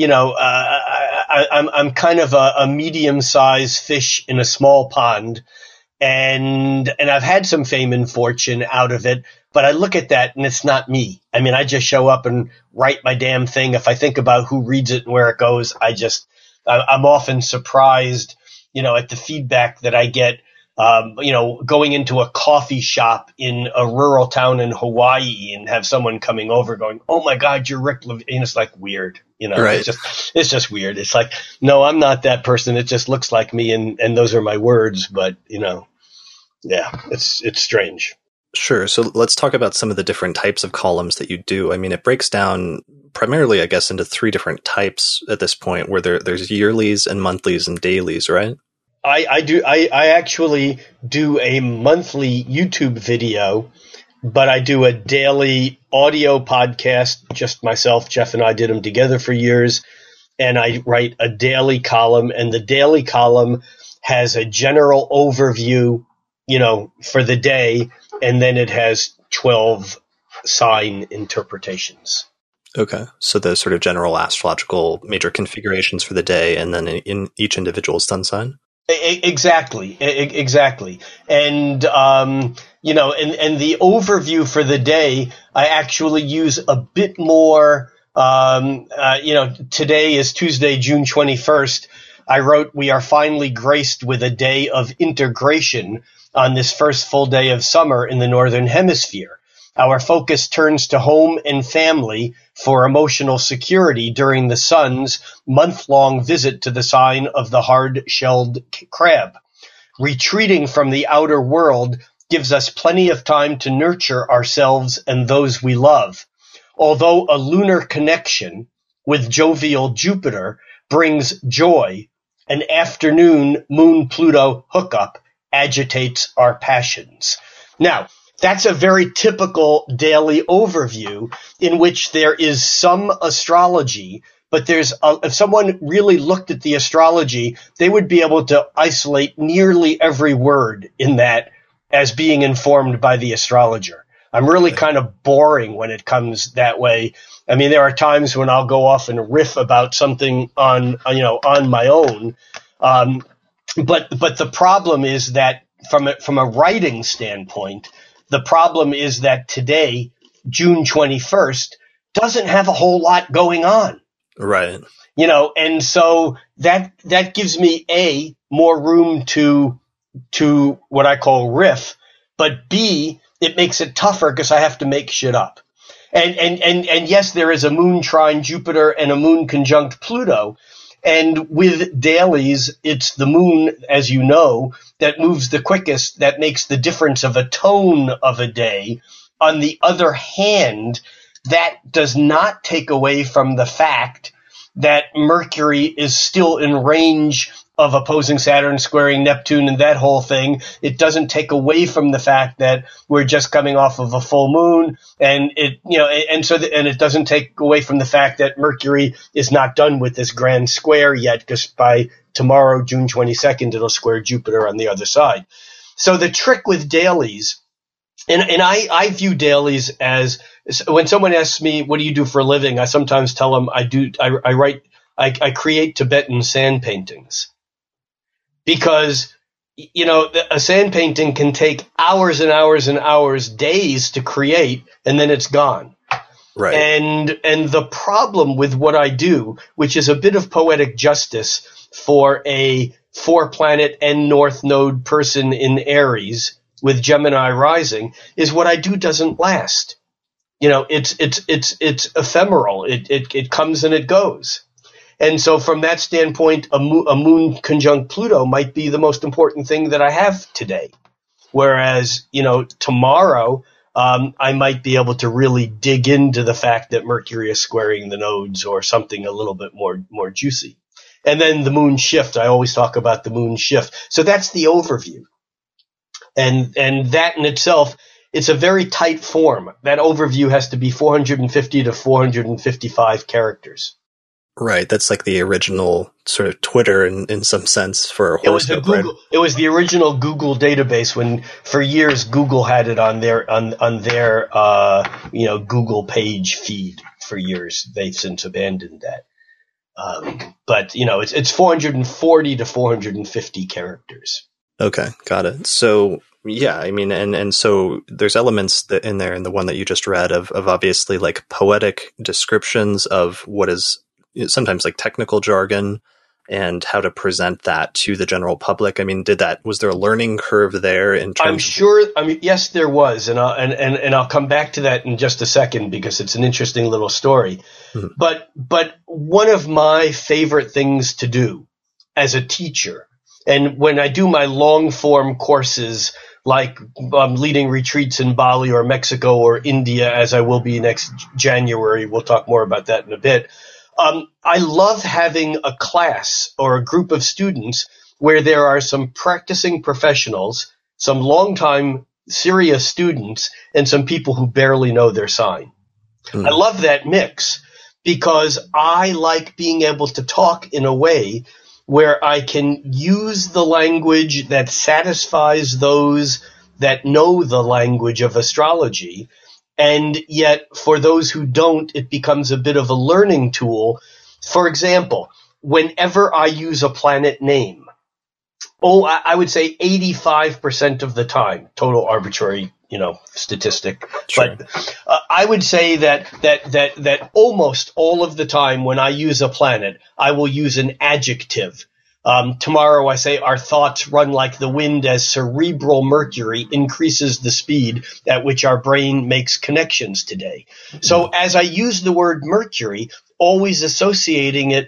S2: I'm kind of a medium-sized fish in a small pond, and I've had some fame and fortune out of it, but I look at that and it's not me. I just show up and write my damn thing. If I think about who reads it and where it goes, I'm often surprised, at the feedback that I get. Going into a coffee shop in a rural town in Hawaii and have someone coming over going, "Oh my God, you're Rick Levine." It's weird,
S1: Right.
S2: It's just weird. It's no, I'm not that person. It just looks like me. And those are my words. But, yeah, it's strange.
S1: Sure. So let's talk about some of the different types of columns that you do. It breaks down primarily, I guess, into 3 different types at this point, where there's yearlies and monthlies and dailies, right?
S2: I actually do a monthly YouTube video, but I do a daily audio podcast, just myself. Jeff and I did them together for years, and I write a daily column, and the daily column has a general overview, for the day, and then it has 12 sign interpretations.
S1: Okay. So the sort of general astrological major configurations for the day, and then in each individual sun sign?
S2: Exactly. And, and the overview for the day, I actually use a bit more, today is Tuesday, June 21st. I wrote, "We are finally graced with a day of integration on this first full day of summer in the Northern Hemisphere. Our focus turns to home and family for emotional security during the sun's month-long visit to the sign of the hard-shelled crab. Retreating from the outer world gives us plenty of time to nurture ourselves and those we love. Although a lunar connection with jovial Jupiter brings joy, an afternoon Moon-Pluto hookup agitates our passions." Now, that's a very typical daily overview in which there is some astrology, but if someone really looked at the astrology, they would be able to isolate nearly every word in that as being informed by the astrologer. I'm really kind of boring when it comes that way. There are times when I'll go off and riff about something on my own. But the problem is that from a writing standpoint, The problem is that today, June 21st, doesn't have a whole lot going on.
S1: Right.
S2: And so that gives me more room to what I call riff, but B, it makes it tougher because I have to make shit up. And yes, there is a moon trine Jupiter and a moon conjunct Pluto. And with dailies, it's the moon, as you know, that moves the quickest, that makes the difference of a tone of a day. On the other hand, that does not take away from the fact that Mercury is still in range of opposing Saturn, squaring Neptune, and that whole thing. It doesn't take away from the fact that we're just coming off of a full moon, and it doesn't take away from the fact that Mercury is not done with this grand square yet, because by tomorrow, June 22nd, it'll square Jupiter on the other side. So the trick with dailies, and I view dailies as, when someone asks me, what do you do for a living? I sometimes tell them I create Tibetan sand paintings. Because, a sand painting can take hours and hours and hours, days to create, and then it's gone.
S1: Right.
S2: And the problem with what I do, which is a bit of poetic justice for a 4-planet and North Node person in Aries with Gemini rising, is what I do doesn't last. It's ephemeral. It comes and it goes. And so from that standpoint, a moon conjunct Pluto might be the most important thing that I have today. Whereas, tomorrow, I might be able to really dig into the fact that Mercury is squaring the nodes or something a little bit more juicy. And then the moon shift, I always talk about the moon shift. So that's the overview. And that in itself, it's a very tight form. That overview has to be 450 to 455 characters.
S1: Right. That's like the original sort of Twitter in some sense for a horoscope.
S2: It was the original Google database when, for years, Google had it on their Google page feed for years. They've since abandoned that. But it's 440 to 450 characters.
S1: Okay. Got it. So, yeah, I mean, and so there's elements that in there in the one that you just read of obviously like poetic descriptions of what is sometimes like technical jargon and how to present that to the general public. I mean, was there a learning curve there in terms? I'm
S2: sure. Yes, there was. And I'll come back to that in just a second because it's an interesting little story. Mm-hmm. But one of my favorite things to do as a teacher, and when I do my long form courses, like leading retreats in Bali or Mexico or India, as I will be next January, we'll talk more about that in a bit. I love having a class or a group of students where there are some practicing professionals, some longtime serious students, and some people who barely know their sign. Mm. I love that mix because I like being able to talk in a way where I can use the language that satisfies those that know the language of astrology. And yet, for those who don't, it becomes a bit of a learning tool. For example, whenever I use a planet name, I would say 85% of the time, total arbitrary, statistic. Sure. But I would say that almost all of the time when I use a planet, I will use an adjective. Tomorrow I say our thoughts run like the wind as cerebral Mercury increases the speed at which our brain makes connections today. So as I use the word Mercury, always associating it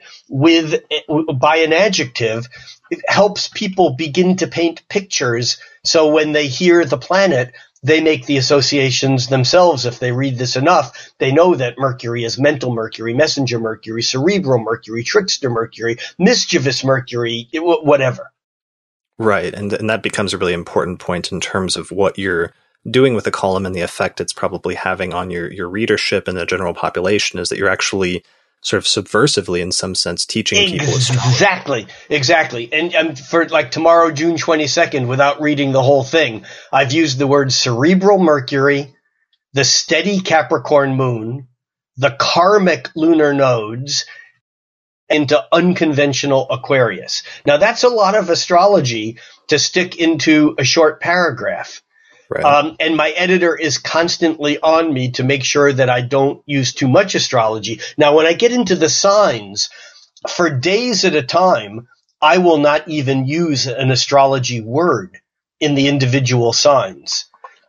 S2: by an adjective, it helps people begin to paint pictures. So when they hear the planet, they make the associations themselves. If they read this enough, they know that Mercury is mental Mercury, messenger Mercury, cerebral Mercury, trickster Mercury, mischievous Mercury, whatever.
S1: Right. And that becomes a really important point in terms of what you're doing with the column and the effect it's probably having on your readership and the general population, is that you're actually sort of subversively, in some sense, teaching people astrology.
S2: Exactly. And for like tomorrow, June 22nd, without reading the whole thing, I've used the word cerebral Mercury, the steady Capricorn moon, the karmic lunar nodes, into unconventional Aquarius. Now, that's a lot of astrology to stick into a short paragraph.
S1: Right.
S2: And my editor is constantly on me to make sure that I don't use too much astrology. Now, when I get into the signs, for days at a time, I will not even use an astrology word in the individual signs.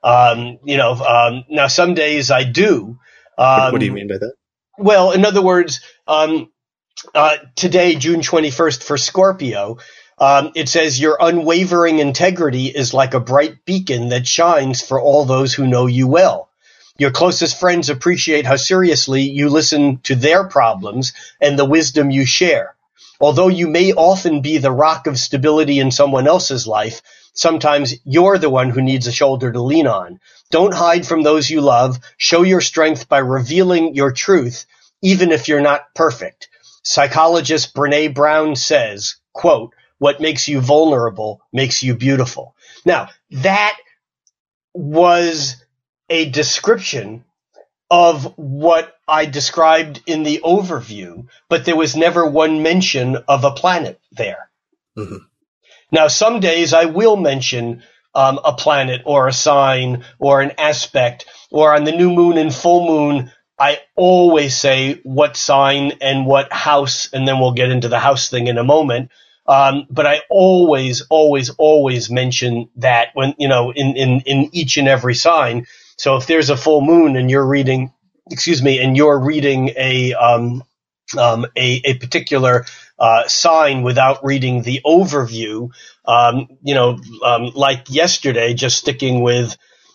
S2: Now some days I do.
S1: What do you mean by that?
S2: Well, in other words, today, June 21st for Scorpio, it says your unwavering integrity is like a bright beacon that shines for all those who know you well. Your closest friends appreciate how seriously you listen to their problems and the wisdom you share. Although you may often be the rock of stability in someone else's life, sometimes you're the one who needs a shoulder to lean on. Don't hide from those you love. Show your strength by revealing your truth, even if you're not perfect. Psychologist Brené Brown says, quote, "What makes you vulnerable makes you beautiful." Now, that was a description of what I described in the overview, but there was never one mention of a planet there.
S1: Mm-hmm.
S2: Now, some days I will mention a planet or a sign or an aspect, or on the new moon and full moon, I always say what sign and what house, and then we'll get into the house thing in a moment. But I always mention that when, in each and every sign. So if there's a full moon and you're reading, a particular sign without reading the overview, like yesterday, just sticking with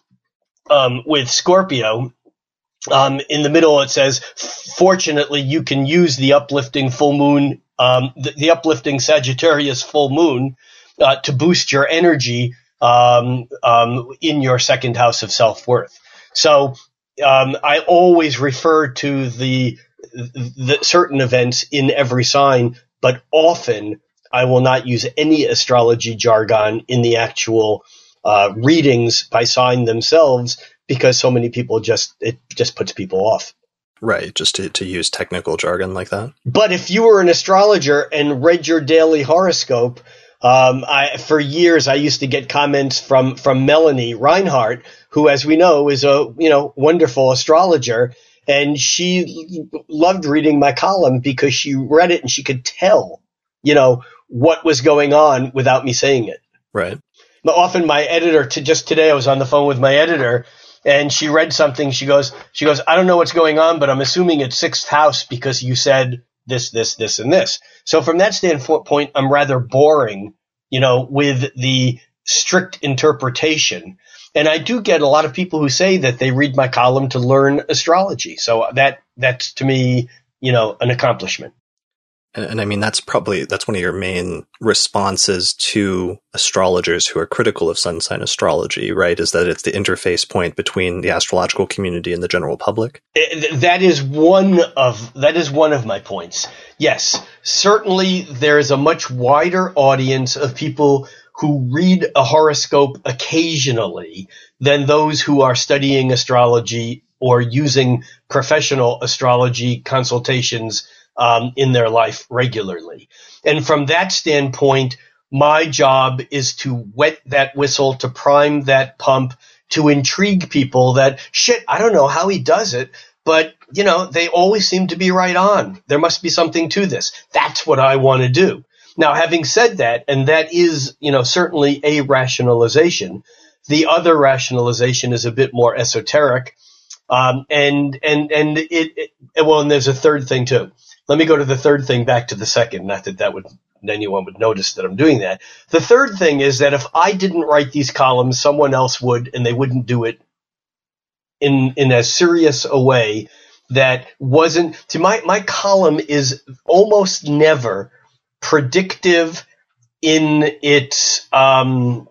S2: Scorpio. In the middle, it says, fortunately, you can use the uplifting full moon, the uplifting Sagittarius full moon, to boost your energy in your second house of self-worth. So I always refer to the certain events in every sign, but often I will not use any astrology jargon in the actual readings by sign themselves, because so many people it just puts people off.
S1: Right, just to use technical jargon like that.
S2: But if you were an astrologer and read your daily horoscope, for years I used to get comments from Melanie Reinhardt, who, as we know, is a wonderful astrologer, and she loved reading my column because she read it and she could tell, what was going on without me saying it.
S1: Right.
S2: But often my editor, just today I was on the phone with my editor, and she read something. She goes, I don't know what's going on, but I'm assuming it's sixth house because you said this, and this. So from that standpoint, I'm rather boring, with the strict interpretation. And I do get a lot of people who say that they read my column to learn astrology. So that's to me, an accomplishment.
S1: And I mean, that's one of your main responses to astrologers who are critical of sun sign astrology, right? Is that it's the interface point between the astrological community and the general public?
S2: That is one of my points. Yes, certainly there is a much wider audience of people who read a horoscope occasionally than those who are studying astrology or using professional astrology consultations in their life regularly. And from that standpoint, my job is to wet that whistle, to prime that pump, to intrigue people that, I don't know how he does it, but, they always seem to be right on. There must be something to this. That's what I want to do. Now, having said that, and that is, certainly a rationalization, the other rationalization is a bit more esoteric. And there's a third thing too. Let me go to the third thing back to the second. Not that anyone would notice that I'm doing that. The third thing is that if I didn't write these columns, someone else would, and they wouldn't do it in as serious a way that wasn't. See, my column is almost never predictive in its how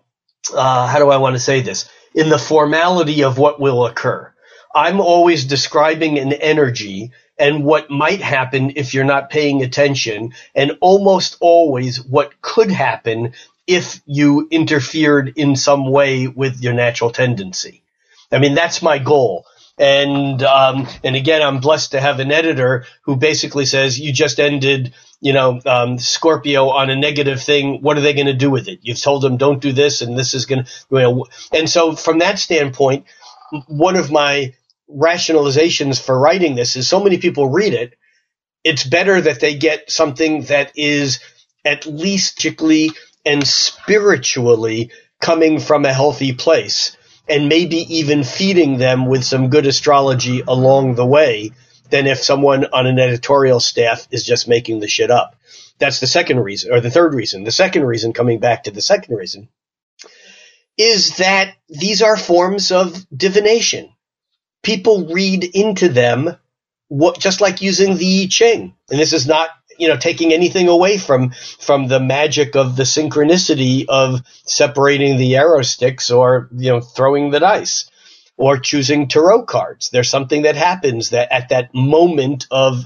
S2: do I want to say this? In the formality of what will occur. I'm always describing an energy and what might happen if you're not paying attention, and almost always what could happen if you interfered in some way with your natural tendency. I mean, that's my goal. And again, I'm blessed to have an editor who basically says, you just ended, Scorpio on a negative thing. What are they going to do with it? You've told them don't do this, and this is going to, and so from that standpoint, one of my rationalizations for writing this is so many people read it. It's better that they get something that is at least logically and spiritually coming from a healthy place, and maybe even feeding them with some good astrology along the way, than if someone on an editorial staff is just making the shit up. That's the second reason, or the third reason. The second reason, coming back to the second reason, is that these are forms of divination. People read into them, just like using the I Ching. And this is not, taking anything away from the magic of the synchronicity of separating the arrow sticks, or, throwing the dice, or choosing tarot cards. There's something that happens that at that moment of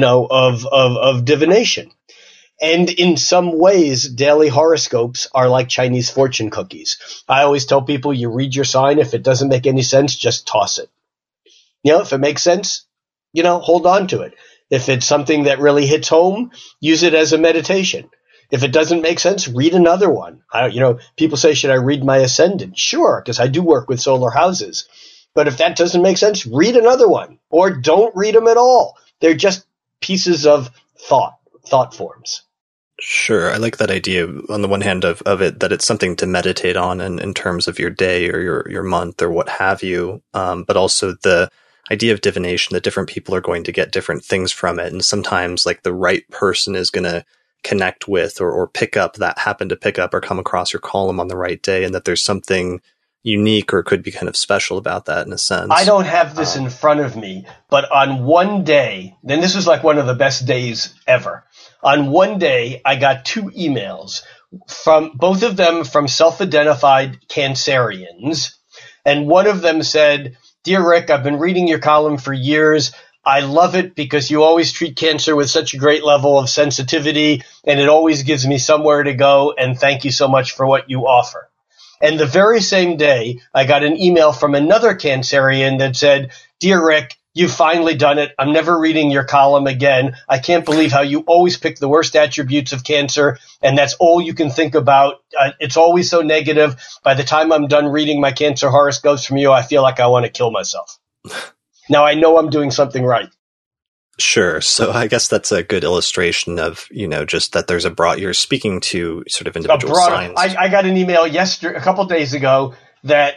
S2: divination. And in some ways, daily horoscopes are like Chinese fortune cookies. I always tell people, you read your sign. If it doesn't make any sense, just toss it. If it makes sense, hold on to it. If it's something that really hits home, use it as a meditation. If it doesn't make sense, read another one. People say, should I read my ascendant? Sure, because I do work with solar houses. But if that doesn't make sense, read another one, or don't read them at all. They're just pieces of thought forms.
S1: Sure. I like that idea on the one hand of it, that it's something to meditate on in terms of your day or your month or what have you. But also the idea of divination, that different people are going to get different things from it. And sometimes like the right person is going to connect with or happen to pick up or come across your column on the right day, and that there's something unique or could be kind of special about that in a sense.
S2: I don't have this in front of me, but on one day, and this was like one of the best days ever. On one day, I got 2 emails from both of them from self-identified Cancerians. And one of them said, "Dear Rick, I've been reading your column for years. I love it because you always treat cancer with such a great level of sensitivity, and it always gives me somewhere to go, and thank you so much for what you offer." And the very same day, I got an email from another Cancerian that said, "Dear Rick, you've finally done it. I'm never reading your column again. I can't believe how you always pick the worst attributes of cancer, and that's all you can think about. It's always so negative. By the time I'm done reading my cancer horoscopes from you, I feel like I want to kill myself." Now, I know I'm doing something right.
S1: Sure. So I guess that's a good illustration of, just that there's you're speaking to sort of individual signs.
S2: I got an email a couple of days ago that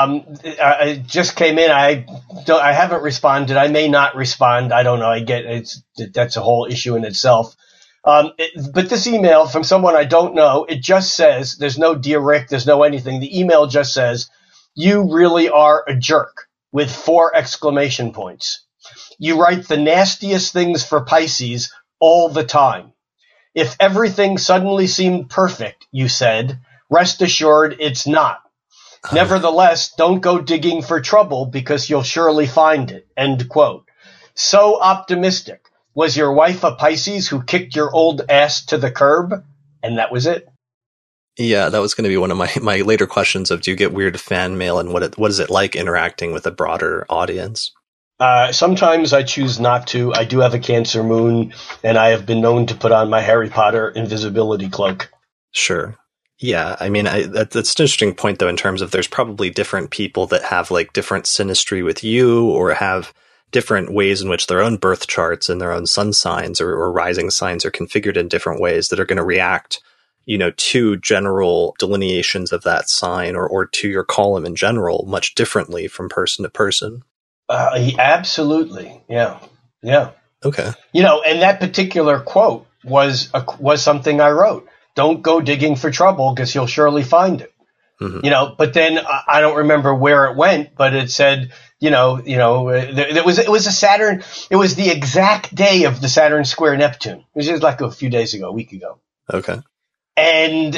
S2: it just came in. I haven't responded. I may not respond. I don't know. That's a whole issue in itself. But this email from someone I don't know, it just says, there's no "Dear Rick," there's no anything. The email just says, "You really are a jerk," with 4 exclamation points. "You write the nastiest things for Pisces all the time. If everything suddenly seemed perfect, you said, rest assured it's not. Nevertheless, don't go digging for trouble because you'll surely find it." End quote. So optimistic. Was your wife a Pisces who kicked your old ass to the curb? And that was it.
S1: Yeah, that was going to be one of my later questions of, do you get weird fan mail, and what is it like interacting with a broader audience?
S2: Sometimes I choose not to. I do have a Cancer moon, and I have been known to put on my Harry Potter invisibility cloak.
S1: Sure. Yeah, I mean, that's an interesting point, though, in terms of there's probably different people that have like different synastry with you, or have different ways in which their own birth charts and their own sun signs or rising signs are configured in different ways that are going to react, to general delineations of that sign or to your column in general much differently from person to person.
S2: Absolutely. Yeah. Yeah.
S1: Okay.
S2: And that particular quote was something I wrote. Don't go digging for trouble because you'll surely find it. Mm-hmm. But then I don't remember where it went, but it said, it was a Saturn. It was the exact day of the Saturn square Neptune. It was just like a few days ago, a week ago.
S1: Okay.
S2: And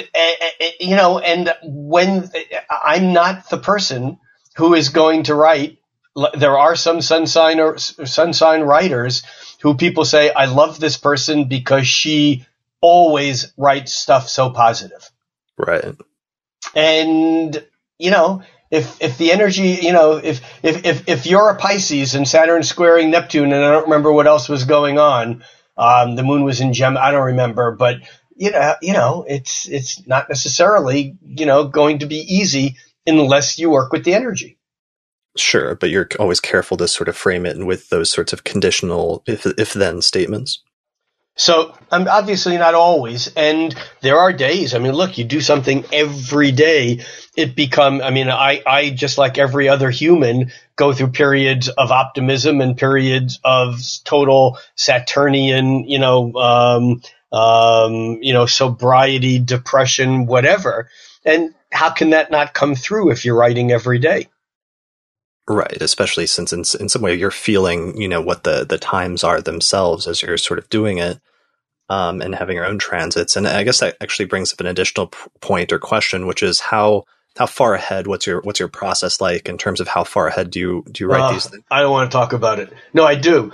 S2: when I'm not the person who is going to write, there are some sun sign writers who people say, I love this person because she always writes stuff so positive.
S1: Right.
S2: And, if the energy, if you're a Pisces and Saturn's squaring Neptune, and I don't remember what else was going on, the moon was in Gemini, I don't remember, but it's not necessarily, going to be easy unless you work with the energy.
S1: Sure, but you're always careful to sort of frame it with those sorts of conditional if-then statements.
S2: So I'm obviously not always, and there are days. I mean, look, you do something every day, I just like every other human go through periods of optimism and periods of total Saturnian, sobriety, depression, whatever. And how can that not come through if you're writing every day?
S1: Right, especially since in some way you're feeling, what the times are themselves as you're sort of doing it, and having your own transits. And I guess that actually brings up an additional point or question, which is how far ahead, what's your process like in terms of how far ahead do you write these things?
S2: I don't want to talk about it. No, I do.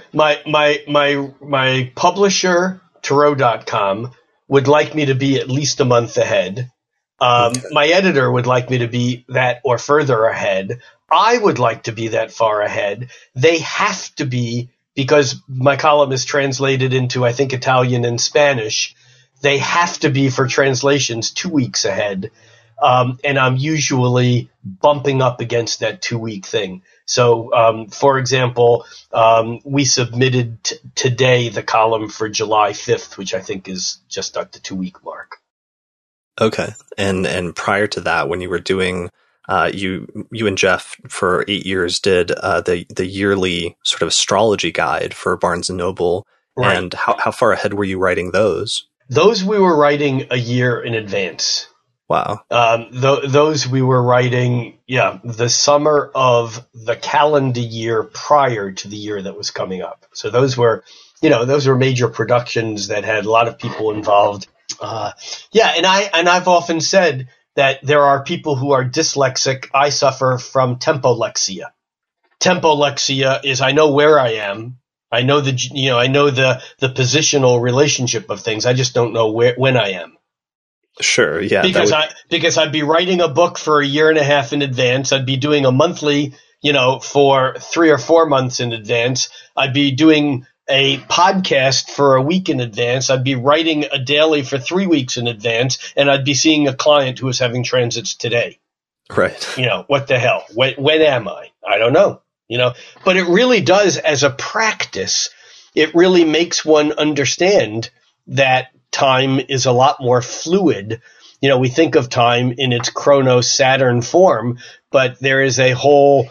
S2: My publisher, Tarot.com, would like me to be at least a month ahead. Okay. My editor would like me to be that or further ahead. I would like to be that far ahead. They have to be, because my column is translated into, I think, Italian and Spanish. They have to be for translations 2 weeks ahead. And I'm usually bumping up against that 2-week thing. So, for example, we submitted today the column for July 5th, which I think is just at the 2-week mark.
S1: Okay. And prior to that, when you were doing, you and Jeff for 8 years did the yearly sort of astrology guide for Barnes and Noble. Right. And how far ahead were you writing those?
S2: Those we were writing a year in advance.
S1: Wow.
S2: Those we were writing, the summer of the calendar year prior to the year that was coming up. So those were major productions that had a lot of people involved. And I've often said that there are people who are dyslexic. I suffer from tempolexia. Tempolexia is I know where I am. I know the positional relationship of things. I just don't know when I am.
S1: Sure, yeah.
S2: Because I'd be writing a book for a year and a half in advance. I'd be doing a monthly, for 3 or 4 months in advance. I'd be doing a podcast for a week in advance. I'd be writing a daily for 3 weeks in advance, and I'd be seeing a client who is having transits today.
S1: Right.
S2: What the hell? When am I? I don't know. But it really does, as a practice, it really makes one understand that time is a lot more fluid. We think of time in its Chronos-Saturn form, but there is a whole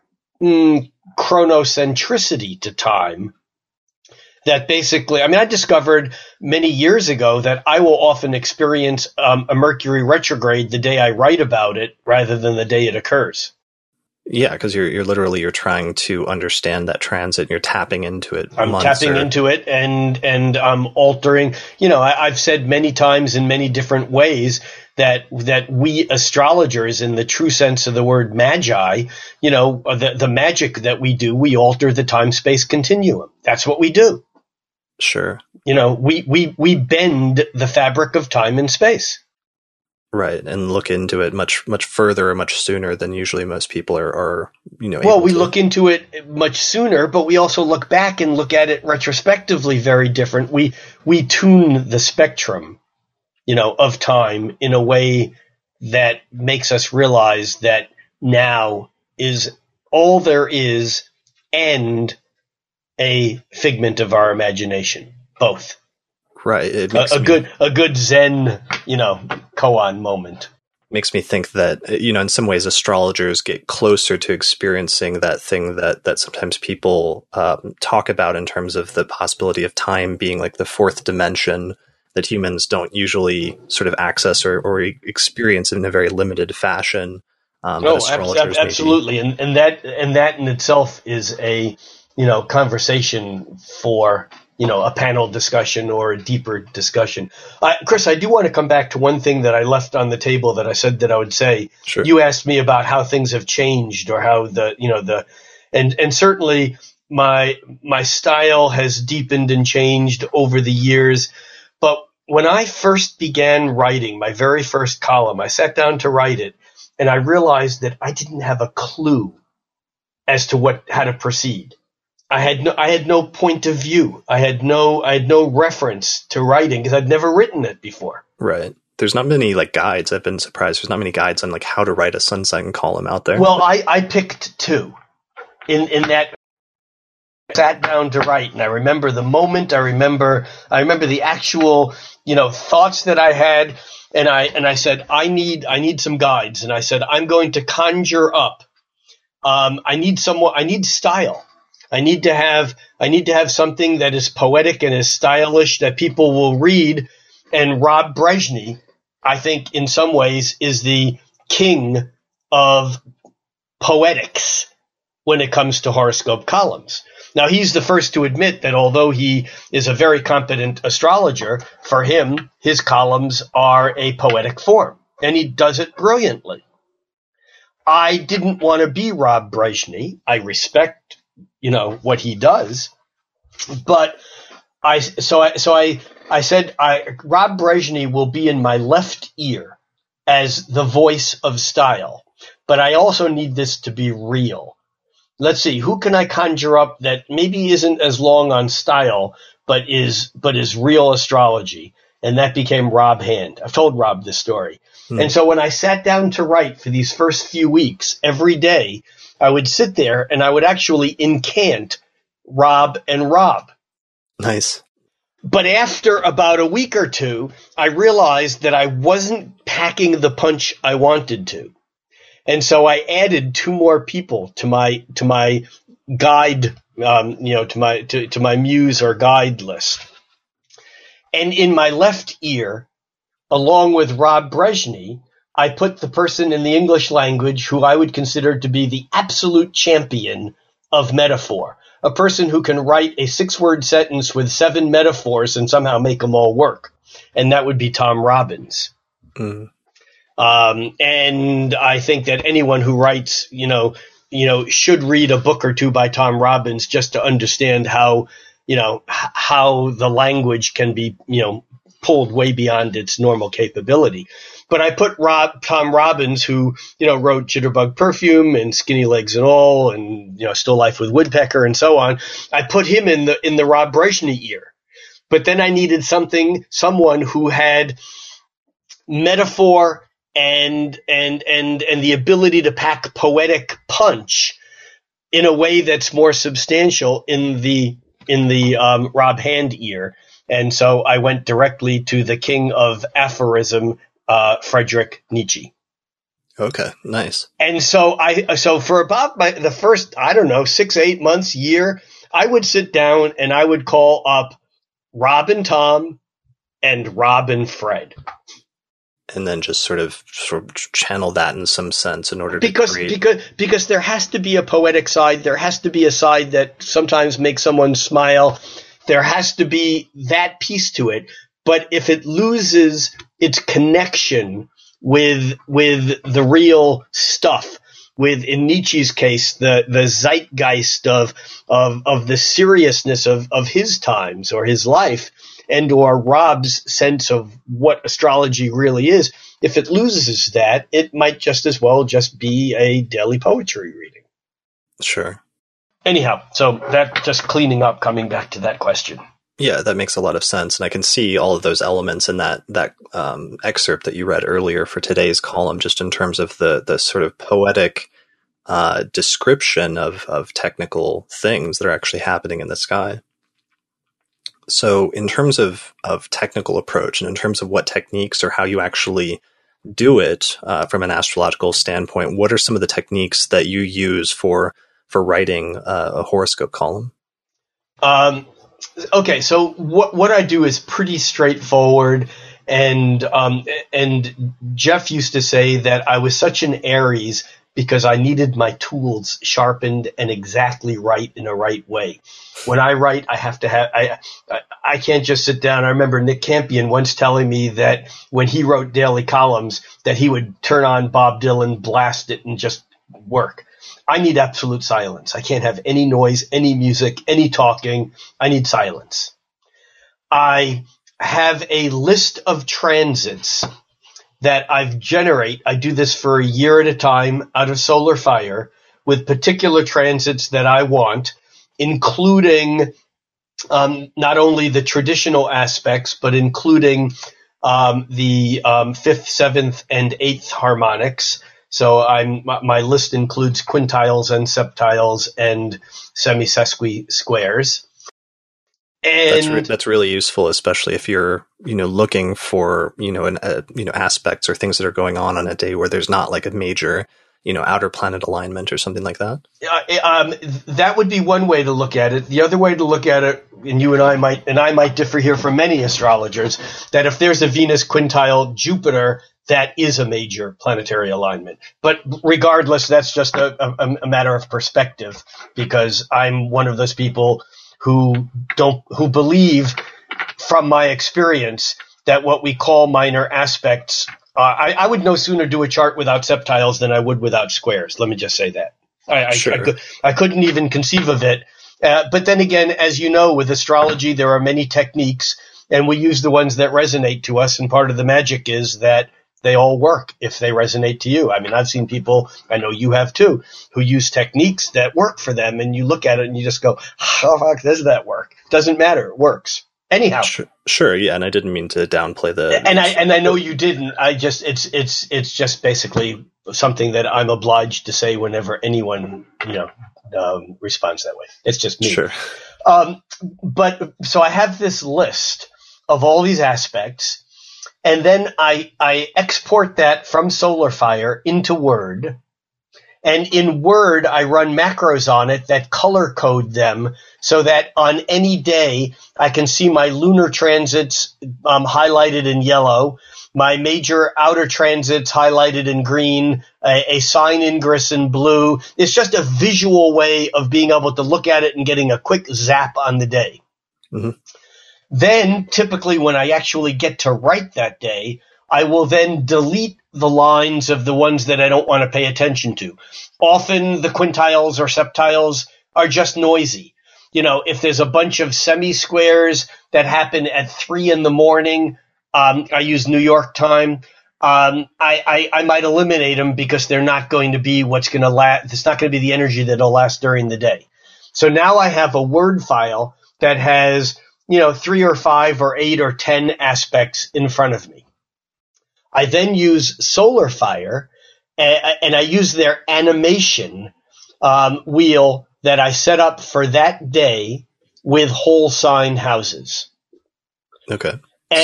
S2: chronocentricity to time that basically, I discovered many years ago that I will often experience a Mercury retrograde the day I write about it rather than the day it occurs.
S1: Yeah, because you're trying to understand that transit and you're tapping into it.
S2: I'm tapping into it and I'm altering. I've said many times in many different ways that we astrologers, in the true sense of the word magi, the magic that we do, we alter the time-space continuum. That's what we do.
S1: Sure.
S2: We bend the fabric of time and space.
S1: Right, and look into it much further or much sooner than usually most people are
S2: Well, we look into it much sooner, but we also look back and look at it retrospectively very different. We tune the spectrum, of time in a way that makes us realize that now is all there is and a figment of our imagination, both.
S1: Right. It
S2: makes a good Zen, koan moment.
S1: Makes me think that, in some ways astrologers get closer to experiencing that thing that sometimes people talk about in terms of the possibility of time being like the fourth dimension that humans don't usually sort of access or experience in a very limited fashion.
S2: Absolutely. And that in itself is a, conversation for a panel discussion or a deeper discussion. Chris, I do want to come back to one thing that I left on the table that I said that I would say.
S1: Sure.
S2: You asked me about how things have changed or how and certainly my style has deepened and changed over the years. But when I first began writing my very first column, I sat down to write it. and I realized that I didn't have a clue as to how to proceed. I had no point of view. I had no reference to writing because I'd never written it before.
S1: Right. There's not many like guides. I've been surprised. There's not many guides on like how to write a Sunsign column out there.
S2: Well, I picked two in that I sat down to write, and I remember the moment. I remember the actual, thoughts that I had, and I said, I need some guides, and I said, I'm going to conjure up. I need style. I need to have something that is poetic and is stylish that people will read. And Rob Brezhny, I think, in some ways, is the king of poetics when it comes to horoscope columns. Now, he's the first to admit that although he is a very competent astrologer, for him, his columns are a poetic form, and he does it brilliantly. I didn't want to be Rob Brezhny. I respect, what he does, but I said Rob Brezhny will be in my left ear as the voice of style, but I also need this to be real. Let's see, who can I conjure up that maybe isn't as long on style, but is real astrology? And that became Rob Hand. I've told Rob this story. And so when I sat down to write for these first few weeks, every day, I would sit there and I would actually incant Rob and Rob.
S1: Nice.
S2: But after about a week or two, I realized that I wasn't packing the punch I wanted to. And so I added two more people to my guide, to my muse or guide list. And in my left ear, along with Rob Brezhny, I put the person in the English language who I would consider to be the absolute champion of metaphor, a person who can write a 6-word sentence with 7 metaphors and somehow make them all work. And that would be Tom Robbins. Mm. And I think that anyone who writes, should read a book or two by Tom Robbins just to understand how the language can be, pulled way beyond its normal capability. But I put Tom Robbins, who, wrote Jitterbug Perfume and Skinny Legs and All and, Still Life with Woodpecker and so on. I put him in the Rob Brezhny ear. But then I needed someone who had metaphor and the ability to pack poetic punch in a way that's more substantial in the Rob Hand ear. And so I went directly to the king of aphorism, Friedrich Nietzsche.
S1: Okay, nice.
S2: And so for about the first, 6, 8 months, year, I would sit down and I would call up Rob and Tom and Rob and Fred.
S1: And then just sort of channel that in some sense in order to create.
S2: Because there has to be a poetic side. There has to be a side that sometimes makes someone smile. There has to be that piece to it. But if it loses its connection with the real stuff, in Nietzsche's case, the zeitgeist of the seriousness of his times or his life, and or Rob's sense of what astrology really is, if it loses that, it might just as well just be a daily poetry reading.
S1: Sure.
S2: Anyhow, so that just cleaning up, coming back to that question.
S1: Yeah, that makes a lot of sense. And I can see all of those elements in that excerpt that you read earlier for today's column, just in terms of the sort of poetic description of technical things that are actually happening in the sky. So in terms of technical approach and in terms of what techniques or how you actually do it from an astrological standpoint, what are some of the techniques that you use for writing a horoscope column?
S2: Okay, so what I do is pretty straightforward, and Jeff used to say that I was such an Aries because I needed my tools sharpened and exactly right in a right way. When I write, I have to have I can't just sit down. I remember Nick Campion once telling me that when he wrote daily columns, that he would turn on Bob Dylan, blast it, and just work. I need absolute silence. I can't have any noise, any music, any talking. I need silence. I have a list of transits that I do this for a year at a time out of SolarFire with particular transits that I want, including not only the traditional aspects, but including the fifth, seventh, and eighth harmonics. So my list includes quintiles and septiles and semisesqui squares. And
S1: that's really useful, especially if you're, looking for, aspects or things that are going on a day where there's not like a major, outer planet alignment or something like that.
S2: That would be one way to look at it. The other way to look at it, and I might differ here from many astrologers, that if there's a Venus quintile Jupiter, that is a major planetary alignment. But regardless, that's just a matter of perspective, because I'm one of those people who believe from my experience that what we call minor aspects, I would no sooner do a chart without septiles than I would without squares. Let me just say that. I couldn't even conceive of it. But then again, as you know, with astrology, there are many techniques, and we use the ones that resonate to us. And part of the magic is that they all work if they resonate to you. I mean, I've seen people, I know you have too, who use techniques that work for them, and you look at it and you just go, how the fuck does that work? Doesn't matter. It works. Anyhow.
S1: Sure. Yeah. And I didn't mean to downplay the.
S2: And I know you didn't. It's just basically something that I'm obliged to say whenever anyone, responds that way. It's just me.
S1: Sure.
S2: But so I have this list of all these aspects. And then I export that from SolarFire into Word. And in Word, I run macros on it that color code them so that on any day I can see my lunar transits highlighted in yellow, my major outer transits highlighted in green, a sign ingress in blue. It's just a visual way of being able to look at it and getting a quick zap on the day. Mm-hmm. Then, typically, when I actually get to write that day, I will then delete the lines of the ones that I don't want to pay attention to. Often, the quintiles or septiles are just noisy. If there's a bunch of semi-squares that happen at 3 a.m, I use New York time, I might eliminate them because they're not going to be what's going to last. It's not going to be the energy that'll last during the day. So now I have a Word file that has 3 or 5 or 8 or 10 aspects in front of me. I then use SolarFire, and I use their animation wheel that I set up for that day with whole sign houses.
S1: Okay.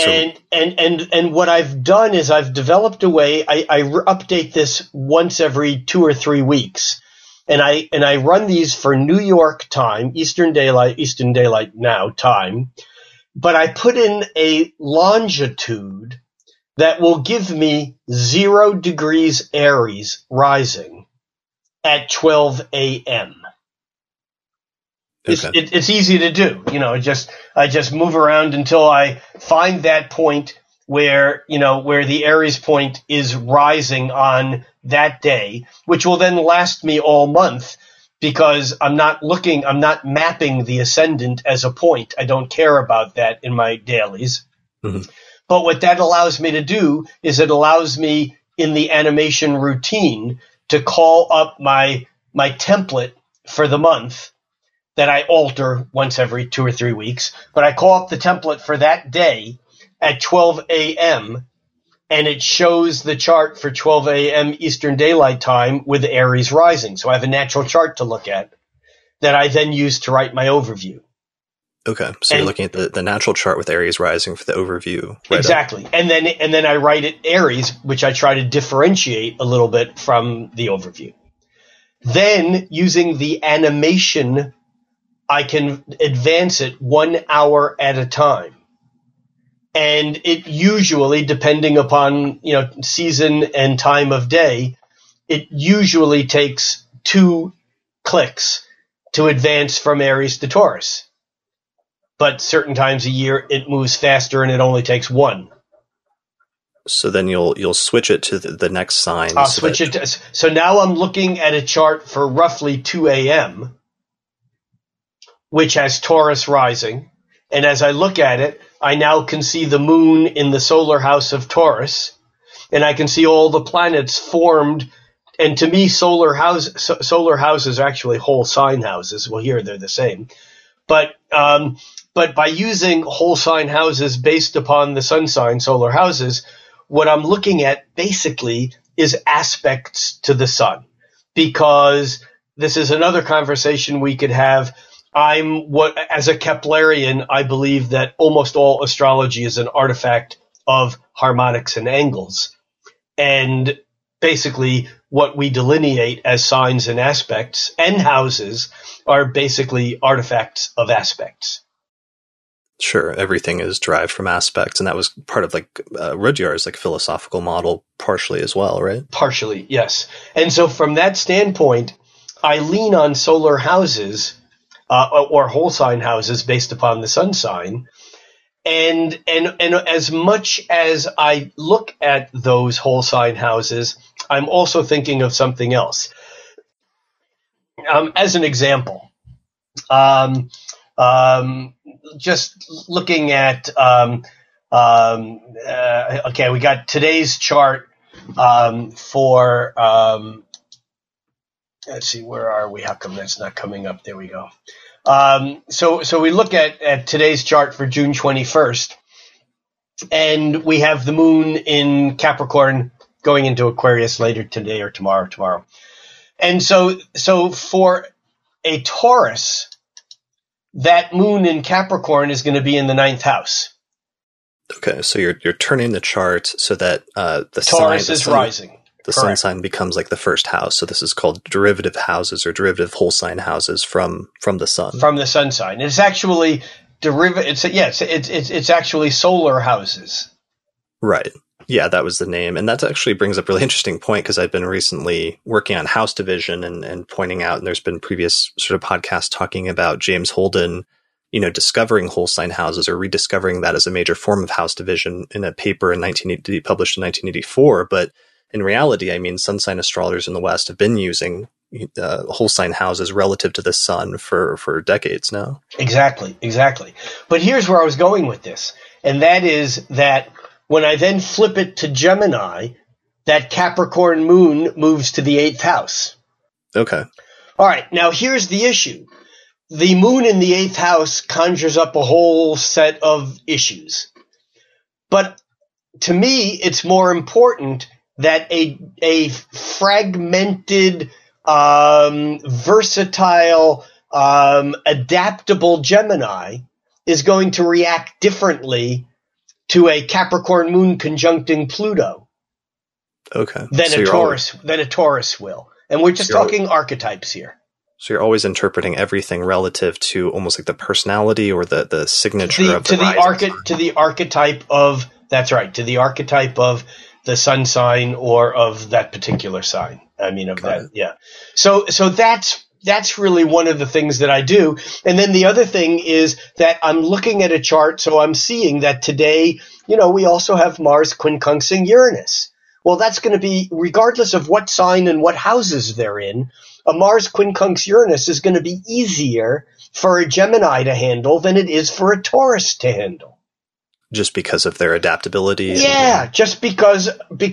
S2: And what I've done is I've developed a way. I update this once every 2 or 3 weeks. And I run these for New York time, Eastern Daylight Now time, but I put in a longitude that will give me 0 degrees Aries rising at 12 a.m. Okay. It's easy to do, I just move around until I find that point where the Aries point is rising on that day, which will then last me all month because I'm not mapping the ascendant as a point. I don't care about that in my dailies. Mm-hmm. But what that allows me to do is it allows me in the animation routine to call up my template for the month that I alter once every 2 or 3 weeks. But I call up the template for that day at 12 a.m., and it shows the chart for 12 a.m. Eastern Daylight Time with Aries rising. So I have a natural chart to look at that I then use to write my overview.
S1: Okay, so you're looking at the natural chart with Aries rising for the overview. Right
S2: exactly.
S1: Up.
S2: And then I write it Aries, which I try to differentiate a little bit from the overview. Then, using the animation, I can advance it 1 hour at a time. And it usually, depending upon, season and time of day, it usually takes 2 clicks to advance from Aries to Taurus. But certain times a year, it moves faster and it only takes 1.
S1: So then you'll switch it to the next sign.
S2: I'll switch it. So now I'm looking at a chart for roughly 2 a.m., which has Taurus rising. And as I look at it, I now can see the moon in the solar house of Taurus. and I can see all the planets formed. And to me, solar houses are actually whole sign houses. Well, here they're the same, but by using whole sign houses based upon the sun sign solar houses, what I'm looking at basically is aspects to the sun, because this is another conversation we could have. As a Keplerian, I believe that almost all astrology is an artifact of harmonics and angles. And basically what we delineate as signs and aspects and houses are basically artifacts of aspects.
S1: Sure, everything is derived from aspects, and that was part of Rudyard's philosophical model partially as well, right?
S2: Partially, yes. And so from that standpoint, I lean on solar houses or whole sign houses based upon the sun sign. And as much as I look at those whole sign houses, I'm also thinking of something else. As an example, just looking at, okay, we got today's chart for, let's see, where are we? How come that's not coming up? There we go. So we look at today's chart for June 21st, and we have the moon in Capricorn going into Aquarius later today or tomorrow. And so for a Taurus, that moon in Capricorn is going to be in the 9th house.
S1: Okay, so you're turning the chart so that the
S2: Taurus is rising.
S1: The sun sign becomes the first house. So this is called derivative houses or derivative whole sign houses from the sun.
S2: From the sun sign. It's actually it's actually solar houses.
S1: Right. Yeah, that was the name. And that actually brings up a really interesting point, because I've been recently working on house division and pointing out, and there's been previous sort of podcasts talking about James Holden, discovering whole sign houses or rediscovering that as a major form of house division in a paper published in 1984. But in reality, sun sign astrologers in the West have been using whole sign houses relative to the sun for decades now. Exactly.
S2: But here's where I was going with this, and that is that when I then flip it to Gemini, that Capricorn moon moves to the 8th house.
S1: Okay.
S2: All right. Now here's the issue. The moon in the 8th house conjures up a whole set of issues. But to me, it's more important that a fragmented, versatile, adaptable Gemini is going to react differently to a Capricorn moon conjuncting Pluto.
S1: Okay.
S2: Than a Taurus will. And we're just talking archetypes here.
S1: So you're always interpreting everything relative to almost the personality or the signature of the rising.
S2: To the archetype of, that's right, to the archetype of the sun sign or of that particular sign. Yeah. So that's really one of the things that I do. And then the other thing is that I'm looking at a chart, so I'm seeing that today, we also have Mars quincunxing Uranus. Well, that's going to be, regardless of what sign and what houses they're in, a Mars quincunx Uranus is going to be easier for a Gemini to handle than it is for a Taurus to handle.
S1: Just because of their adaptability?
S2: Yeah, just because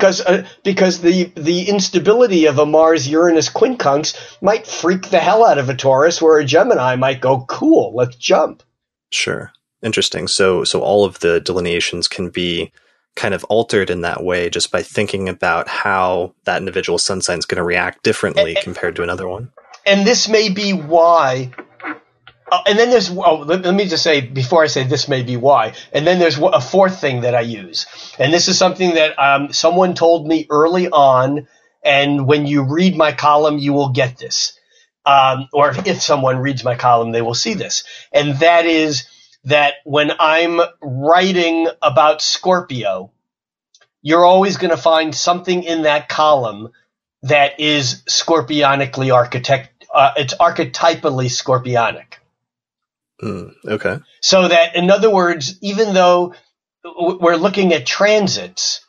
S2: the instability of a Mars-Uranus quincunx might freak the hell out of a Taurus, where a Gemini might go, cool, let's jump.
S1: Sure. Interesting. So all of the delineations can be kind of altered in that way just by thinking about how that individual sun sign is going to react differently compared to another one.
S2: And this may be why... and then there's, let me just say, before I say this may be why, and then there's a fourth thing that I use. And this is something that someone told me early on, and when you read my column, you will get this. Or if someone reads my column, they will see this. And that is that when I'm writing about Scorpio, you're always going to find something in that column that is scorpionically it's archetypally scorpionic.
S1: Okay.
S2: So that, in other words, even though we're looking at transits,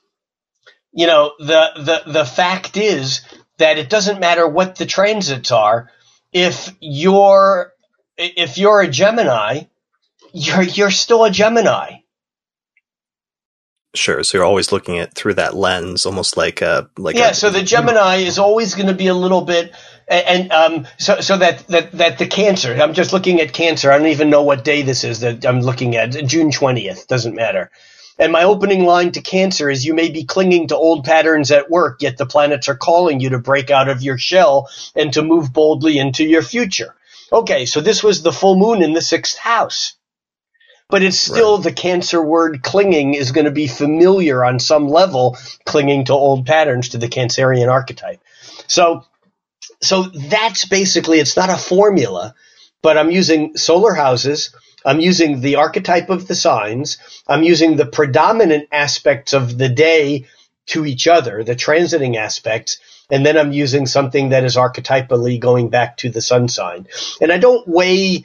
S2: the fact is that it doesn't matter what the transits are. If you're a Gemini, you're still a Gemini.
S1: Sure. So you're always looking at through that lens, almost like
S2: So the Gemini is always going to be a little bit, so that the Cancer. I'm just looking at Cancer. I don't even know what day this is that I'm looking at. June 20th. Doesn't matter. And my opening line to Cancer is, you may be clinging to old patterns at work, yet the planets are calling you to break out of your shell and to move boldly into your future. Okay, so this was the full moon in the 6th house. But it's still the Cancer word clinging is going to be familiar on some level, clinging to old patterns, to the Cancerian archetype. So that's basically, it's not a formula, but I'm using solar houses. I'm using the archetype of the signs. I'm using the predominant aspects of the day to each other, the transiting aspects, and then I'm using something that is archetypally going back to the sun sign. And I don't weigh,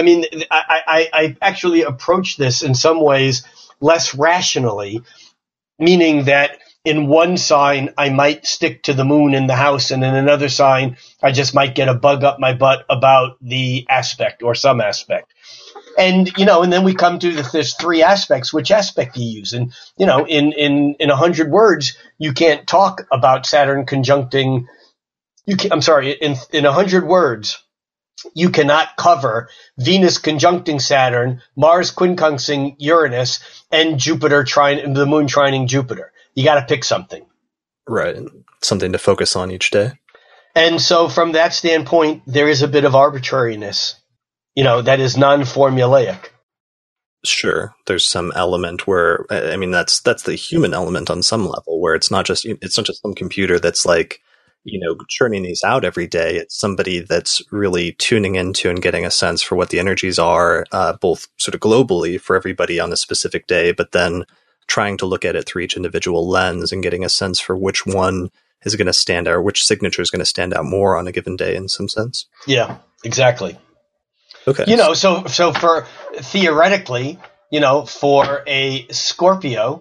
S2: I actually approach this in some ways less rationally, meaning that in one sign I might stick to the moon in the house, and in another sign I just might get a bug up my butt about the aspect or some aspect. And, and then we come to there's 3 aspects. Which aspect do you use? And, in 100 words, you can't talk about Saturn conjuncting. In 100 words, you cannot cover Venus conjuncting Saturn, Mars quincunxing Uranus, and the moon trining Jupiter. You got to pick something.
S1: Right. Something to focus on each day.
S2: And so from that standpoint, there is a bit of arbitrariness. That is non-formulaic.
S1: Sure. There's some element where, that's the human element on some level, where it's not just some computer that's like, churning these out every day. It's somebody that's really tuning into and getting a sense for what the energies are, both sort of globally for everybody on a specific day, but then trying to look at it through each individual lens and getting a sense for which one is going to stand out, or which signature is going to stand out more on a given day in some sense.
S2: Yeah, exactly.
S1: Okay.
S2: So for theoretically, for a Scorpio,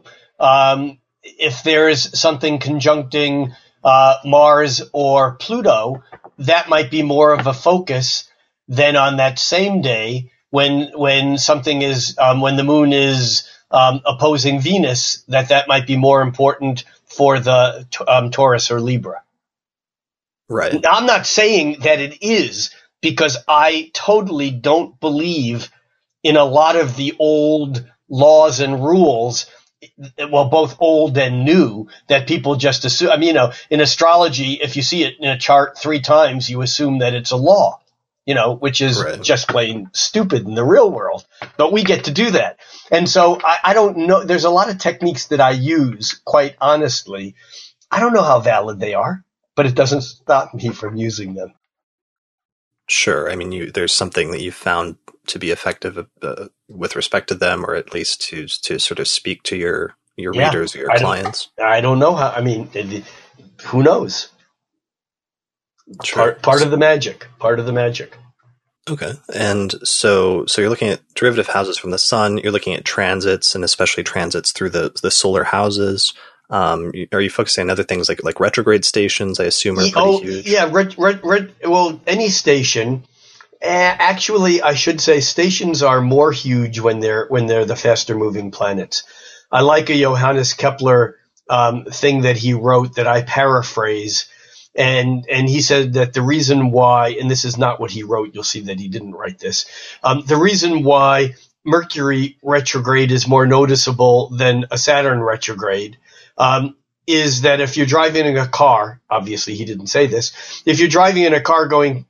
S2: if there's something conjuncting Mars or Pluto, that might be more of a focus than on that same day when something is when the moon is opposing Venus. That might be more important for the Taurus or Libra.
S1: Right.
S2: Now, I'm not saying that it is, because I totally don't believe in a lot of the old laws and rules, well, both old and new, that people just assume. In astrology, if you see it in a chart 3 times, you assume that it's a law, which is just plain stupid in the real world. But we get to do that. And so I don't know. There's a lot of techniques that I use, quite honestly. I don't know how valid they are, but it doesn't stop me from using them.
S1: Sure. There's something that you found to be effective with respect to them, or at least to sort of speak to your readers or your clients.
S2: I don't know how. Who knows?
S1: Sure.
S2: Part of the magic. Part of the magic.
S1: Okay. And so you're looking at derivative houses from the sun. You're looking at transits, and especially transits through the solar houses. Are you focusing on other things like retrograde stations? I assume are pretty huge.
S2: Yeah. Well, any station. Actually, I should say stations are more huge when they're the faster moving planets. I like a Johannes Kepler thing that he wrote that I paraphrase, and he said that the reason why, and this is not what he wrote, you'll see that he didn't write this. The reason why Mercury retrograde is more noticeable than a Saturn retrograde is that if you're driving in a car, obviously he didn't say this, if you're driving in a car going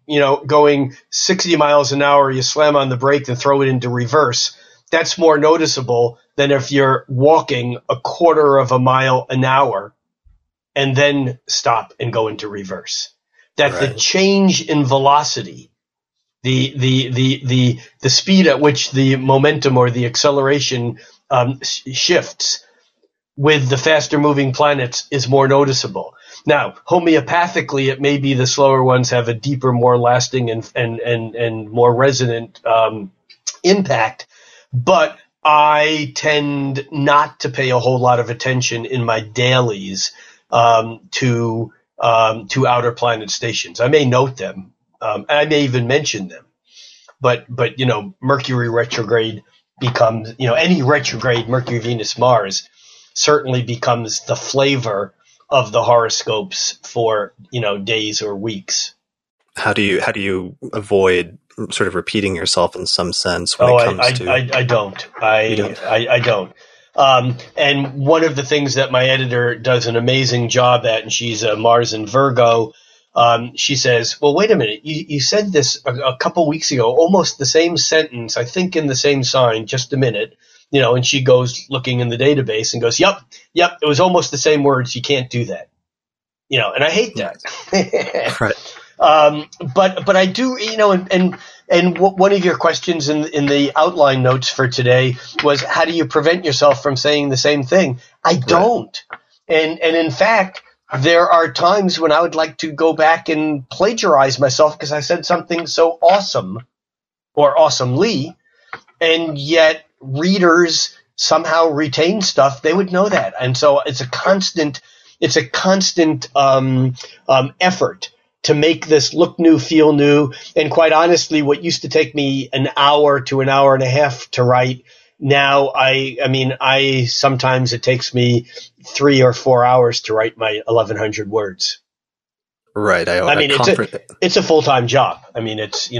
S2: 60 miles an hour, you slam on the brake and throw it into reverse, that's more noticeable than if you're walking a quarter of a mile an hour and then stop and go into reverse. That the change in velocity, the speed at which the momentum or the acceleration shifts with the faster moving planets is more noticeable. Now, homeopathically, it may be the slower ones have a deeper, more lasting and more resonant impact, but I tend not to pay a whole lot of attention in my dailies to outer planet stations. I may note them, and I may even mention them, but Mercury retrograde becomes any retrograde, Mercury, Venus, Mars, certainly becomes the flavor of the horoscopes for, days or weeks.
S1: How do you avoid sort of repeating yourself in some sense when it comes to?
S2: I don't. I don't. And one of the things that my editor does an amazing job at, and she's a Mars and Virgo, she says, well, wait a minute, you said this a couple weeks ago, almost the same sentence, I think in the same sign, just a minute, and she goes looking in the database and goes, yep, it was almost the same words. You can't do that. And I hate that.
S1: Right.
S2: But I do, and one of your questions in the outline notes for today was, how do you prevent yourself from saying the same thing? I don't. Right. And in fact, there are times when I would like to go back and plagiarize myself because I said something so awesome or awesomely, and yet readers somehow retain stuff. They would know that. And so it's a constant effort to make this look new, feel new. And quite honestly, what used to take me an hour to an hour and a half to write, now I sometimes it takes me 3 or 4 hours to write my 1,100 words.
S1: Right.
S2: It's a full-time job. I mean,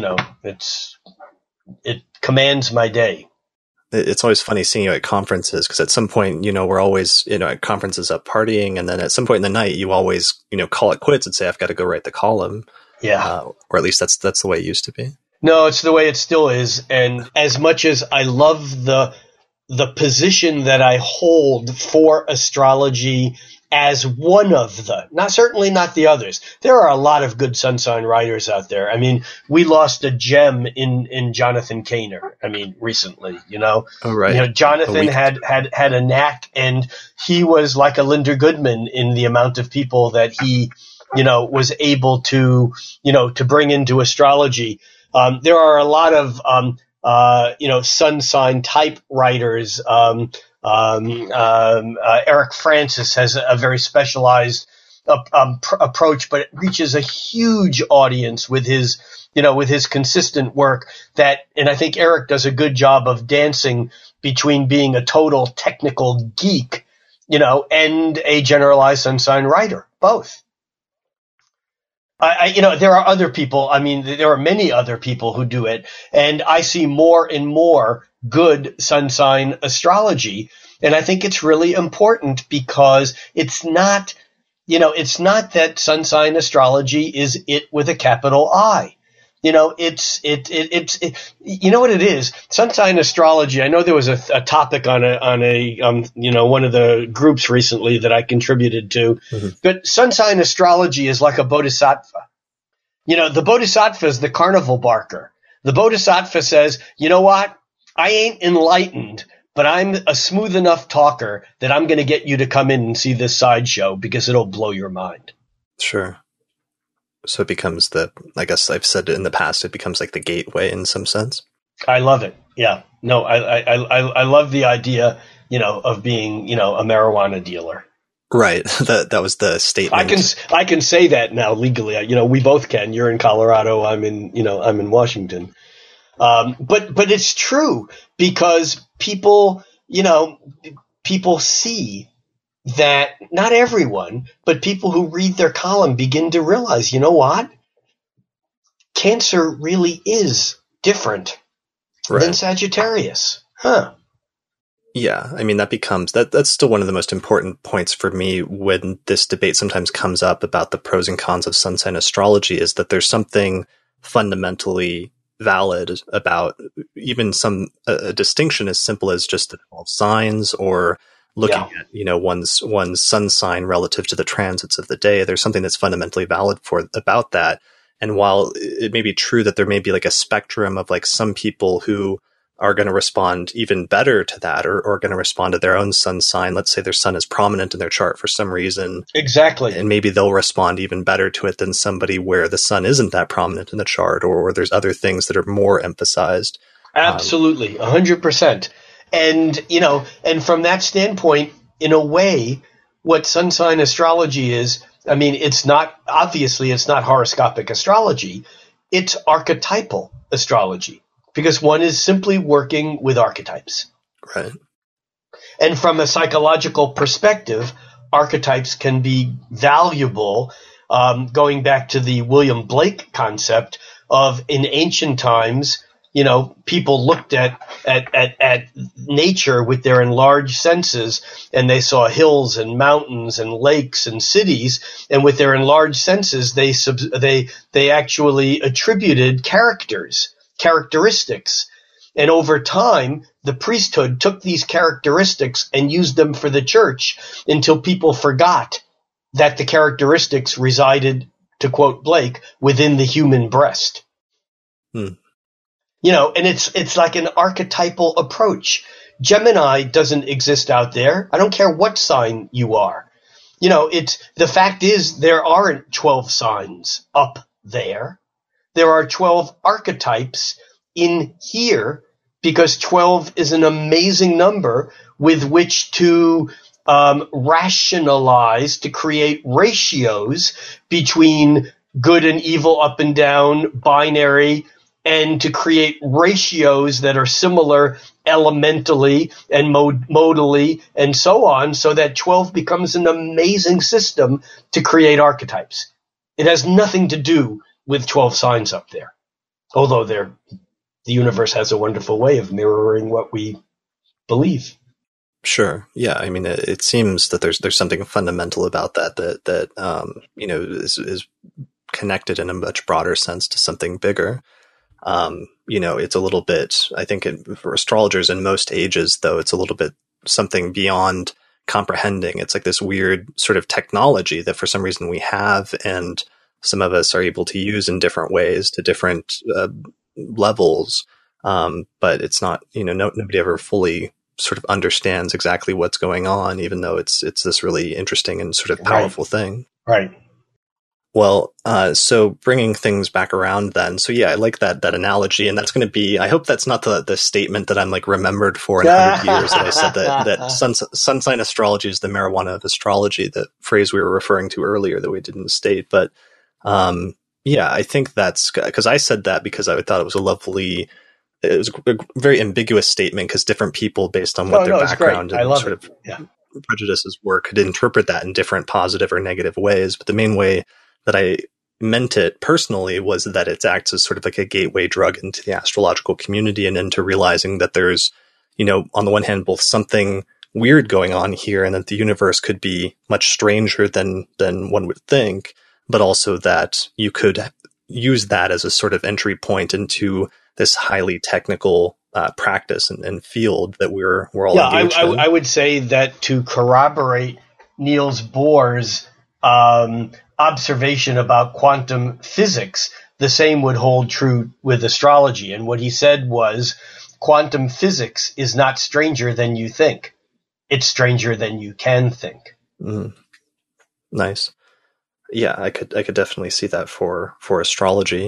S2: it commands my day.
S1: It's always funny seeing you at conferences, because at some point, we're always, at conferences up partying. And then at some point in the night, you always, call it quits and say, I've got to go write the column.
S2: Yeah.
S1: Or at least that's the way it used to be.
S2: No, it's the way it still is. And as much as I love the position that I hold for astrology as one of certainly not the others. There are a lot of good sun sign writers out there. I mean, we lost a gem in Jonathan Kaner. I mean, recently,
S1: Oh, right.
S2: Jonathan had a knack, and he was like a Linda Goodman in the amount of people that he, was able to, to bring into astrology. There are a lot of, sun sign type writers. Eric Francis has a very specialized approach, but it reaches a huge audience with his consistent work and I think Eric does a good job of dancing between being a total technical geek, and a generalized sun sign writer, both. There are other people. I mean, there are many other people who do it, and I see more and more good sun sign astrology. And I think it's really important because it's not that sun sign astrology is it with a capital I. You know what it is? Sun sign astrology. I know there was a topic on one of the groups recently that I contributed to, but sun sign astrology is like a bodhisattva. The bodhisattva is the carnival barker. The bodhisattva says, you know what? I ain't enlightened, but I'm a smooth enough talker that I'm going to get you to come in and see this sideshow because it'll blow your mind.
S1: Sure. So it becomes I guess I've said it in the past, it becomes like the gateway in some sense.
S2: I love it. Yeah. No, I love the idea, of being, a marijuana dealer.
S1: Right. That was the statement.
S2: I can say that now legally. We both can. You're in Colorado. I'm in Washington. But it's true because people see that not everyone, but people who read their column begin to realize, you know what? Cancer really is different than Sagittarius. Huh.
S1: Yeah. I mean, that's still one of the most important points for me when this debate sometimes comes up about the pros and cons of sun sign astrology, is that there's something fundamentally valid about even a distinction as simple as just the 12 signs, or looking at, one's sun sign relative to the transits of the day. There's something that's fundamentally valid about that. And while it may be true that there may be like a spectrum of like some people who are going to respond even better to that, or going to respond to their own sun sign. Let's say their sun is prominent in their chart for some reason.
S2: Exactly.
S1: And maybe they'll respond even better to it than somebody where the sun isn't that prominent in the chart, or there's other things that are more emphasized.
S2: Absolutely. 100%. And, and from that standpoint, in a way, what sun sign astrology is, I mean, it's not horoscopic astrology. It's archetypal astrology, because one is simply working with archetypes.
S1: Right.
S2: And from a psychological perspective, archetypes can be valuable, going back to the William Blake concept of in ancient times, people looked at nature with their enlarged senses, and they saw hills and mountains and lakes and cities, and with their enlarged senses, they actually attributed characteristics. And over time, the priesthood took these characteristics and used them for the church until people forgot that the characteristics resided, to quote Blake, within the human breast. And it's like an archetypal approach. Gemini doesn't exist out there. I don't care what sign you are. The fact is there aren't 12 signs up there. There are 12 archetypes in here, because 12 is an amazing number with which to rationalize, to create ratios between good and evil, up and down, binary, and to create ratios that are similar elementally and modally and so on, so that 12 becomes an amazing system to create archetypes. It has nothing to do with 12 signs up there, although the universe has a wonderful way of mirroring what we believe.
S1: Sure. Yeah. I mean, it seems that there's something fundamental about that is connected in a much broader sense to something bigger. It's a little bit, I think for astrologers in most ages, though, it's a little bit something beyond comprehending. It's like this weird sort of technology that for some reason we have, and some of us are able to use in different ways to different levels. But it's not, nobody ever fully sort of understands exactly what's going on, even though it's this really interesting and sort of powerful thing.
S2: Right.
S1: Well, so bringing things back around then. So yeah, I like that analogy, and that's going to be, I hope that's not the statement that I'm like remembered for in 100 years that I said that sun sign astrology is the marijuana of astrology, the phrase we were referring to earlier that we didn't state. But, yeah, I think that's because I said that because I thought it was a very ambiguous statement, because different people, based on what their background and sort of prejudices were, could interpret that in different positive or negative ways. But the main way that I meant it personally was that it acts as sort of like a gateway drug into the astrological community, and into realizing that there's, on the one hand, both something weird going on here, and that the universe could be much stranger than one would think, but also that you could use that as a sort of entry point into this highly technical practice and field that we're all engaged in.
S2: I would say that to corroborate Niels Bohr's observation about quantum physics, the same would hold true with astrology. And what he said was, quantum physics is not stranger than you think. It's stranger than you can think.
S1: Nice. Yeah, I could definitely see that for astrology.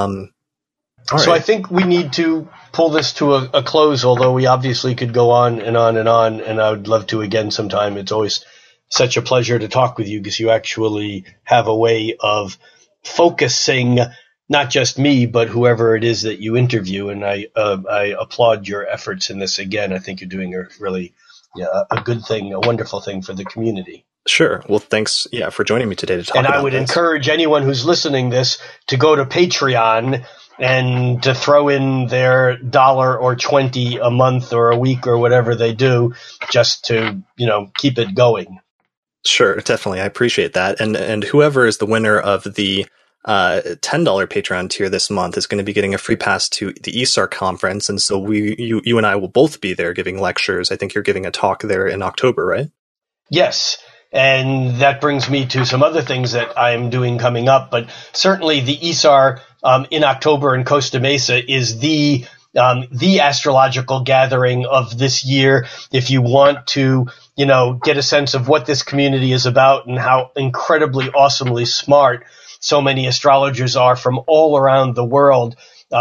S2: So I think we need to pull this to a close, although we obviously could go on and on and on, and I would love to again sometime. It's always such a pleasure to talk with you, because you actually have a way of focusing not just me, but whoever it is that you interview. And I applaud your efforts in this again. I think you're doing a really a good thing, a wonderful thing for the community.
S1: Sure. Well, thanks, for joining me today to talk about this.
S2: And I would encourage anyone who's listening this to go to Patreon and to throw in their $1 or $20 a month or a week or whatever they do, just to, keep it going.
S1: Sure, definitely. I appreciate that. And whoever is the winner of the $10 Patreon tier this month is going to be getting a free pass to the ESAR conference. And so you and I will both be there giving lectures. I think you're giving a talk there in October, right?
S2: Yes. And that brings me to some other things that I'm doing coming up. But certainly the ESAR in October in Costa Mesa is the astrological gathering of this year. If you want to, get a sense of what this community is about and how incredibly awesomely smart so many astrologers are from all around the world,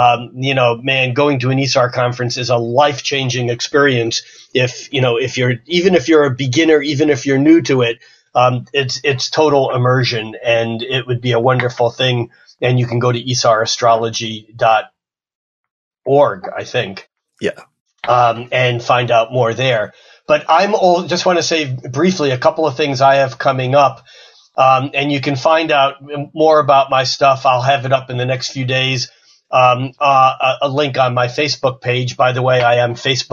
S2: going to an ESAR conference is a life-changing experience. If you're a beginner, even if you're new to it, it's total immersion, and it would be a wonderful thing. And you can go to esarastrology.org, I think.
S1: Yeah.
S2: And find out more there. But just want to say briefly a couple of things I have coming up. And you can find out more about my stuff. I'll have it up in the next few days. A link on my Facebook page. By the way, I am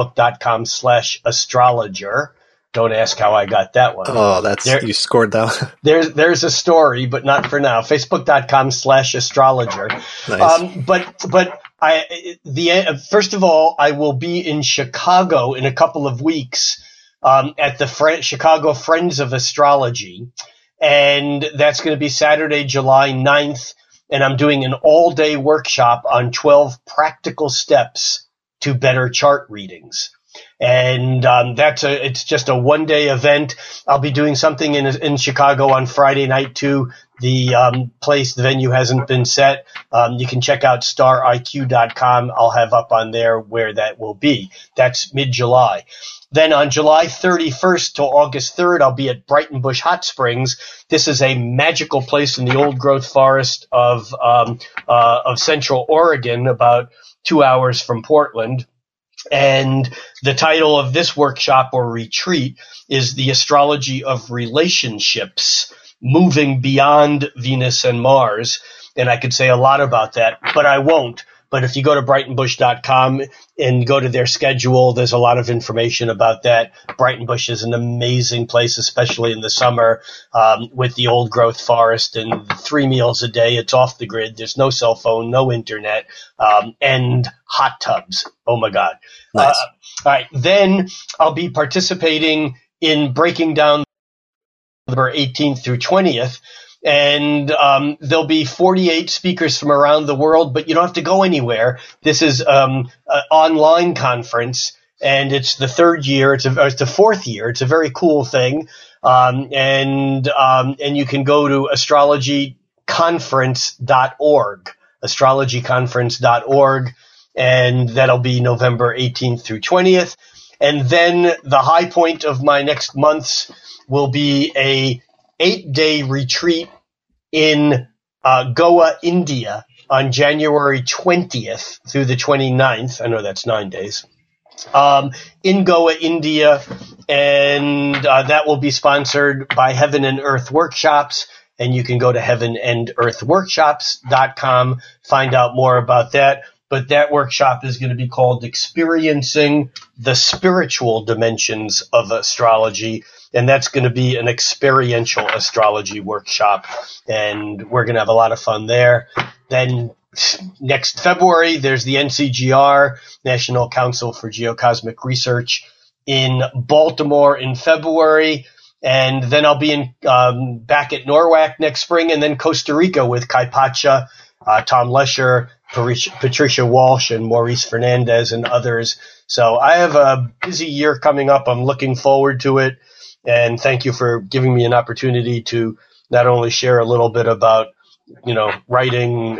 S2: facebook.com/astrologer. Don't ask how I got that one.
S1: Oh, you scored that one.
S2: There's a story, but not for now. Facebook.com/astrologer.
S1: Nice.
S2: But first of all, I will be in Chicago in a couple of weeks, at the Chicago Friends of Astrology. And that's going to be Saturday, July 9th. And I'm doing an all-day workshop on 12 practical steps to better chart readings. And it's just a one-day event. I'll be doing something in Chicago on Friday night too. The venue hasn't been set. You can check out stariq.com. I'll have up on there where that will be. That's mid-July. Then on July 31st to August 3rd, I'll be at Brighton Bush Hot Springs. This is a magical place in the old growth forest of Central Oregon, about 2 hours from Portland. And the title of this workshop or retreat is The Astrology of Relationships, Moving Beyond Venus and Mars. And I could say a lot about that, but I won't. But if you go to brightonbush.com and go to their schedule, there's a lot of information about that. Brighton Bush is an amazing place, especially in the summer, with the old growth forest and 3 meals a day. It's off the grid. There's no cell phone, no internet, and hot tubs. Oh my God.
S1: Nice.
S2: All right. Then I'll be participating in Breaking Down November 18th through 20th. And there'll be 48 speakers from around the world, but you don't have to go anywhere. This is an online conference, and it's the third year. It's the fourth year. It's a very cool thing. And you can go to astrologyconference.org, and that'll be November 18th through 20th. And then the high point of my next months will be a 8-day retreat in Goa, India on January 20th through the 29th. I know that's 9 days. In Goa, India, and that will be sponsored by Heaven and Earth Workshops, and you can go to heavenandearthworkshops.com, find out more about that. But that workshop is going to be called Experiencing the Spiritual Dimensions of Astrology. And that's going to be an experiential astrology workshop. And we're going to have a lot of fun there. Then next February, there's the NCGR, National Council for Geocosmic Research, in Baltimore in February. And then I'll be back at NORWAC next spring, and then Costa Rica with Kai Pacha, Tom Lesher, Patricia Walsh, and Maurice Fernandez, and others. So I have a busy year coming up. I'm looking forward to it. And thank you for giving me an opportunity to not only share a little bit about, writing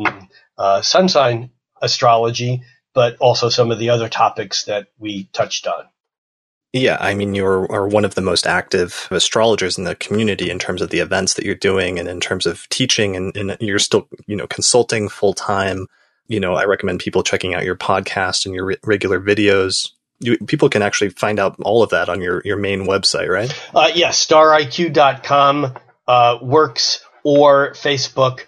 S2: sun sign astrology, but also some of the other topics that we touched on.
S1: Yeah, I mean, you're one of the most active astrologers in the community in terms of the events that you're doing and in terms of teaching, and you're still, consulting full time. I recommend people checking out your podcast and your regular videos. People can actually find out all of that on your main website, right?
S2: Yes, stariq.com works, or Facebook.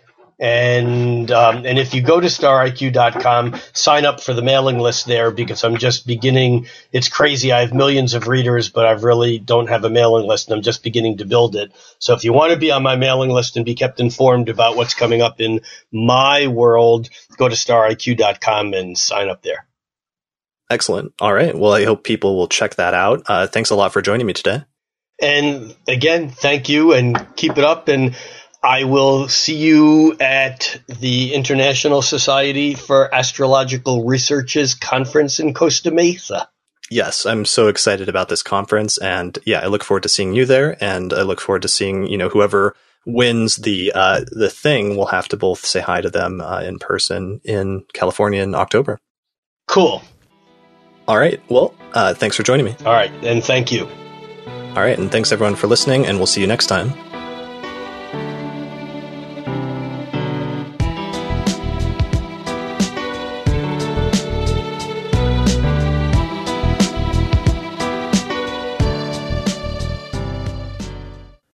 S2: And if you go to stariq.com, sign up for the mailing list there, because I'm just beginning. It's crazy. I have millions of readers, but I really don't have a mailing list, and I'm just beginning to build it. So if you want to be on my mailing list and be kept informed about what's coming up in my world, go to stariq.com and sign up there.
S1: Excellent. All right. Well, I hope people will check that out. Thanks a lot for joining me today.
S2: And again, thank you, and keep it up. And I will see you at the International Society for Astrological Research's conference in Costa Mesa.
S1: Yes, I'm so excited about this conference. And yeah, I look forward to seeing you there. And I look forward to seeing, whoever wins the thing, we'll have to both say hi to them in person in California in October.
S2: Cool.
S1: All right. Well, thanks for joining me.
S2: All right. And thank you.
S1: All right. And thanks everyone for listening, and we'll see you next time.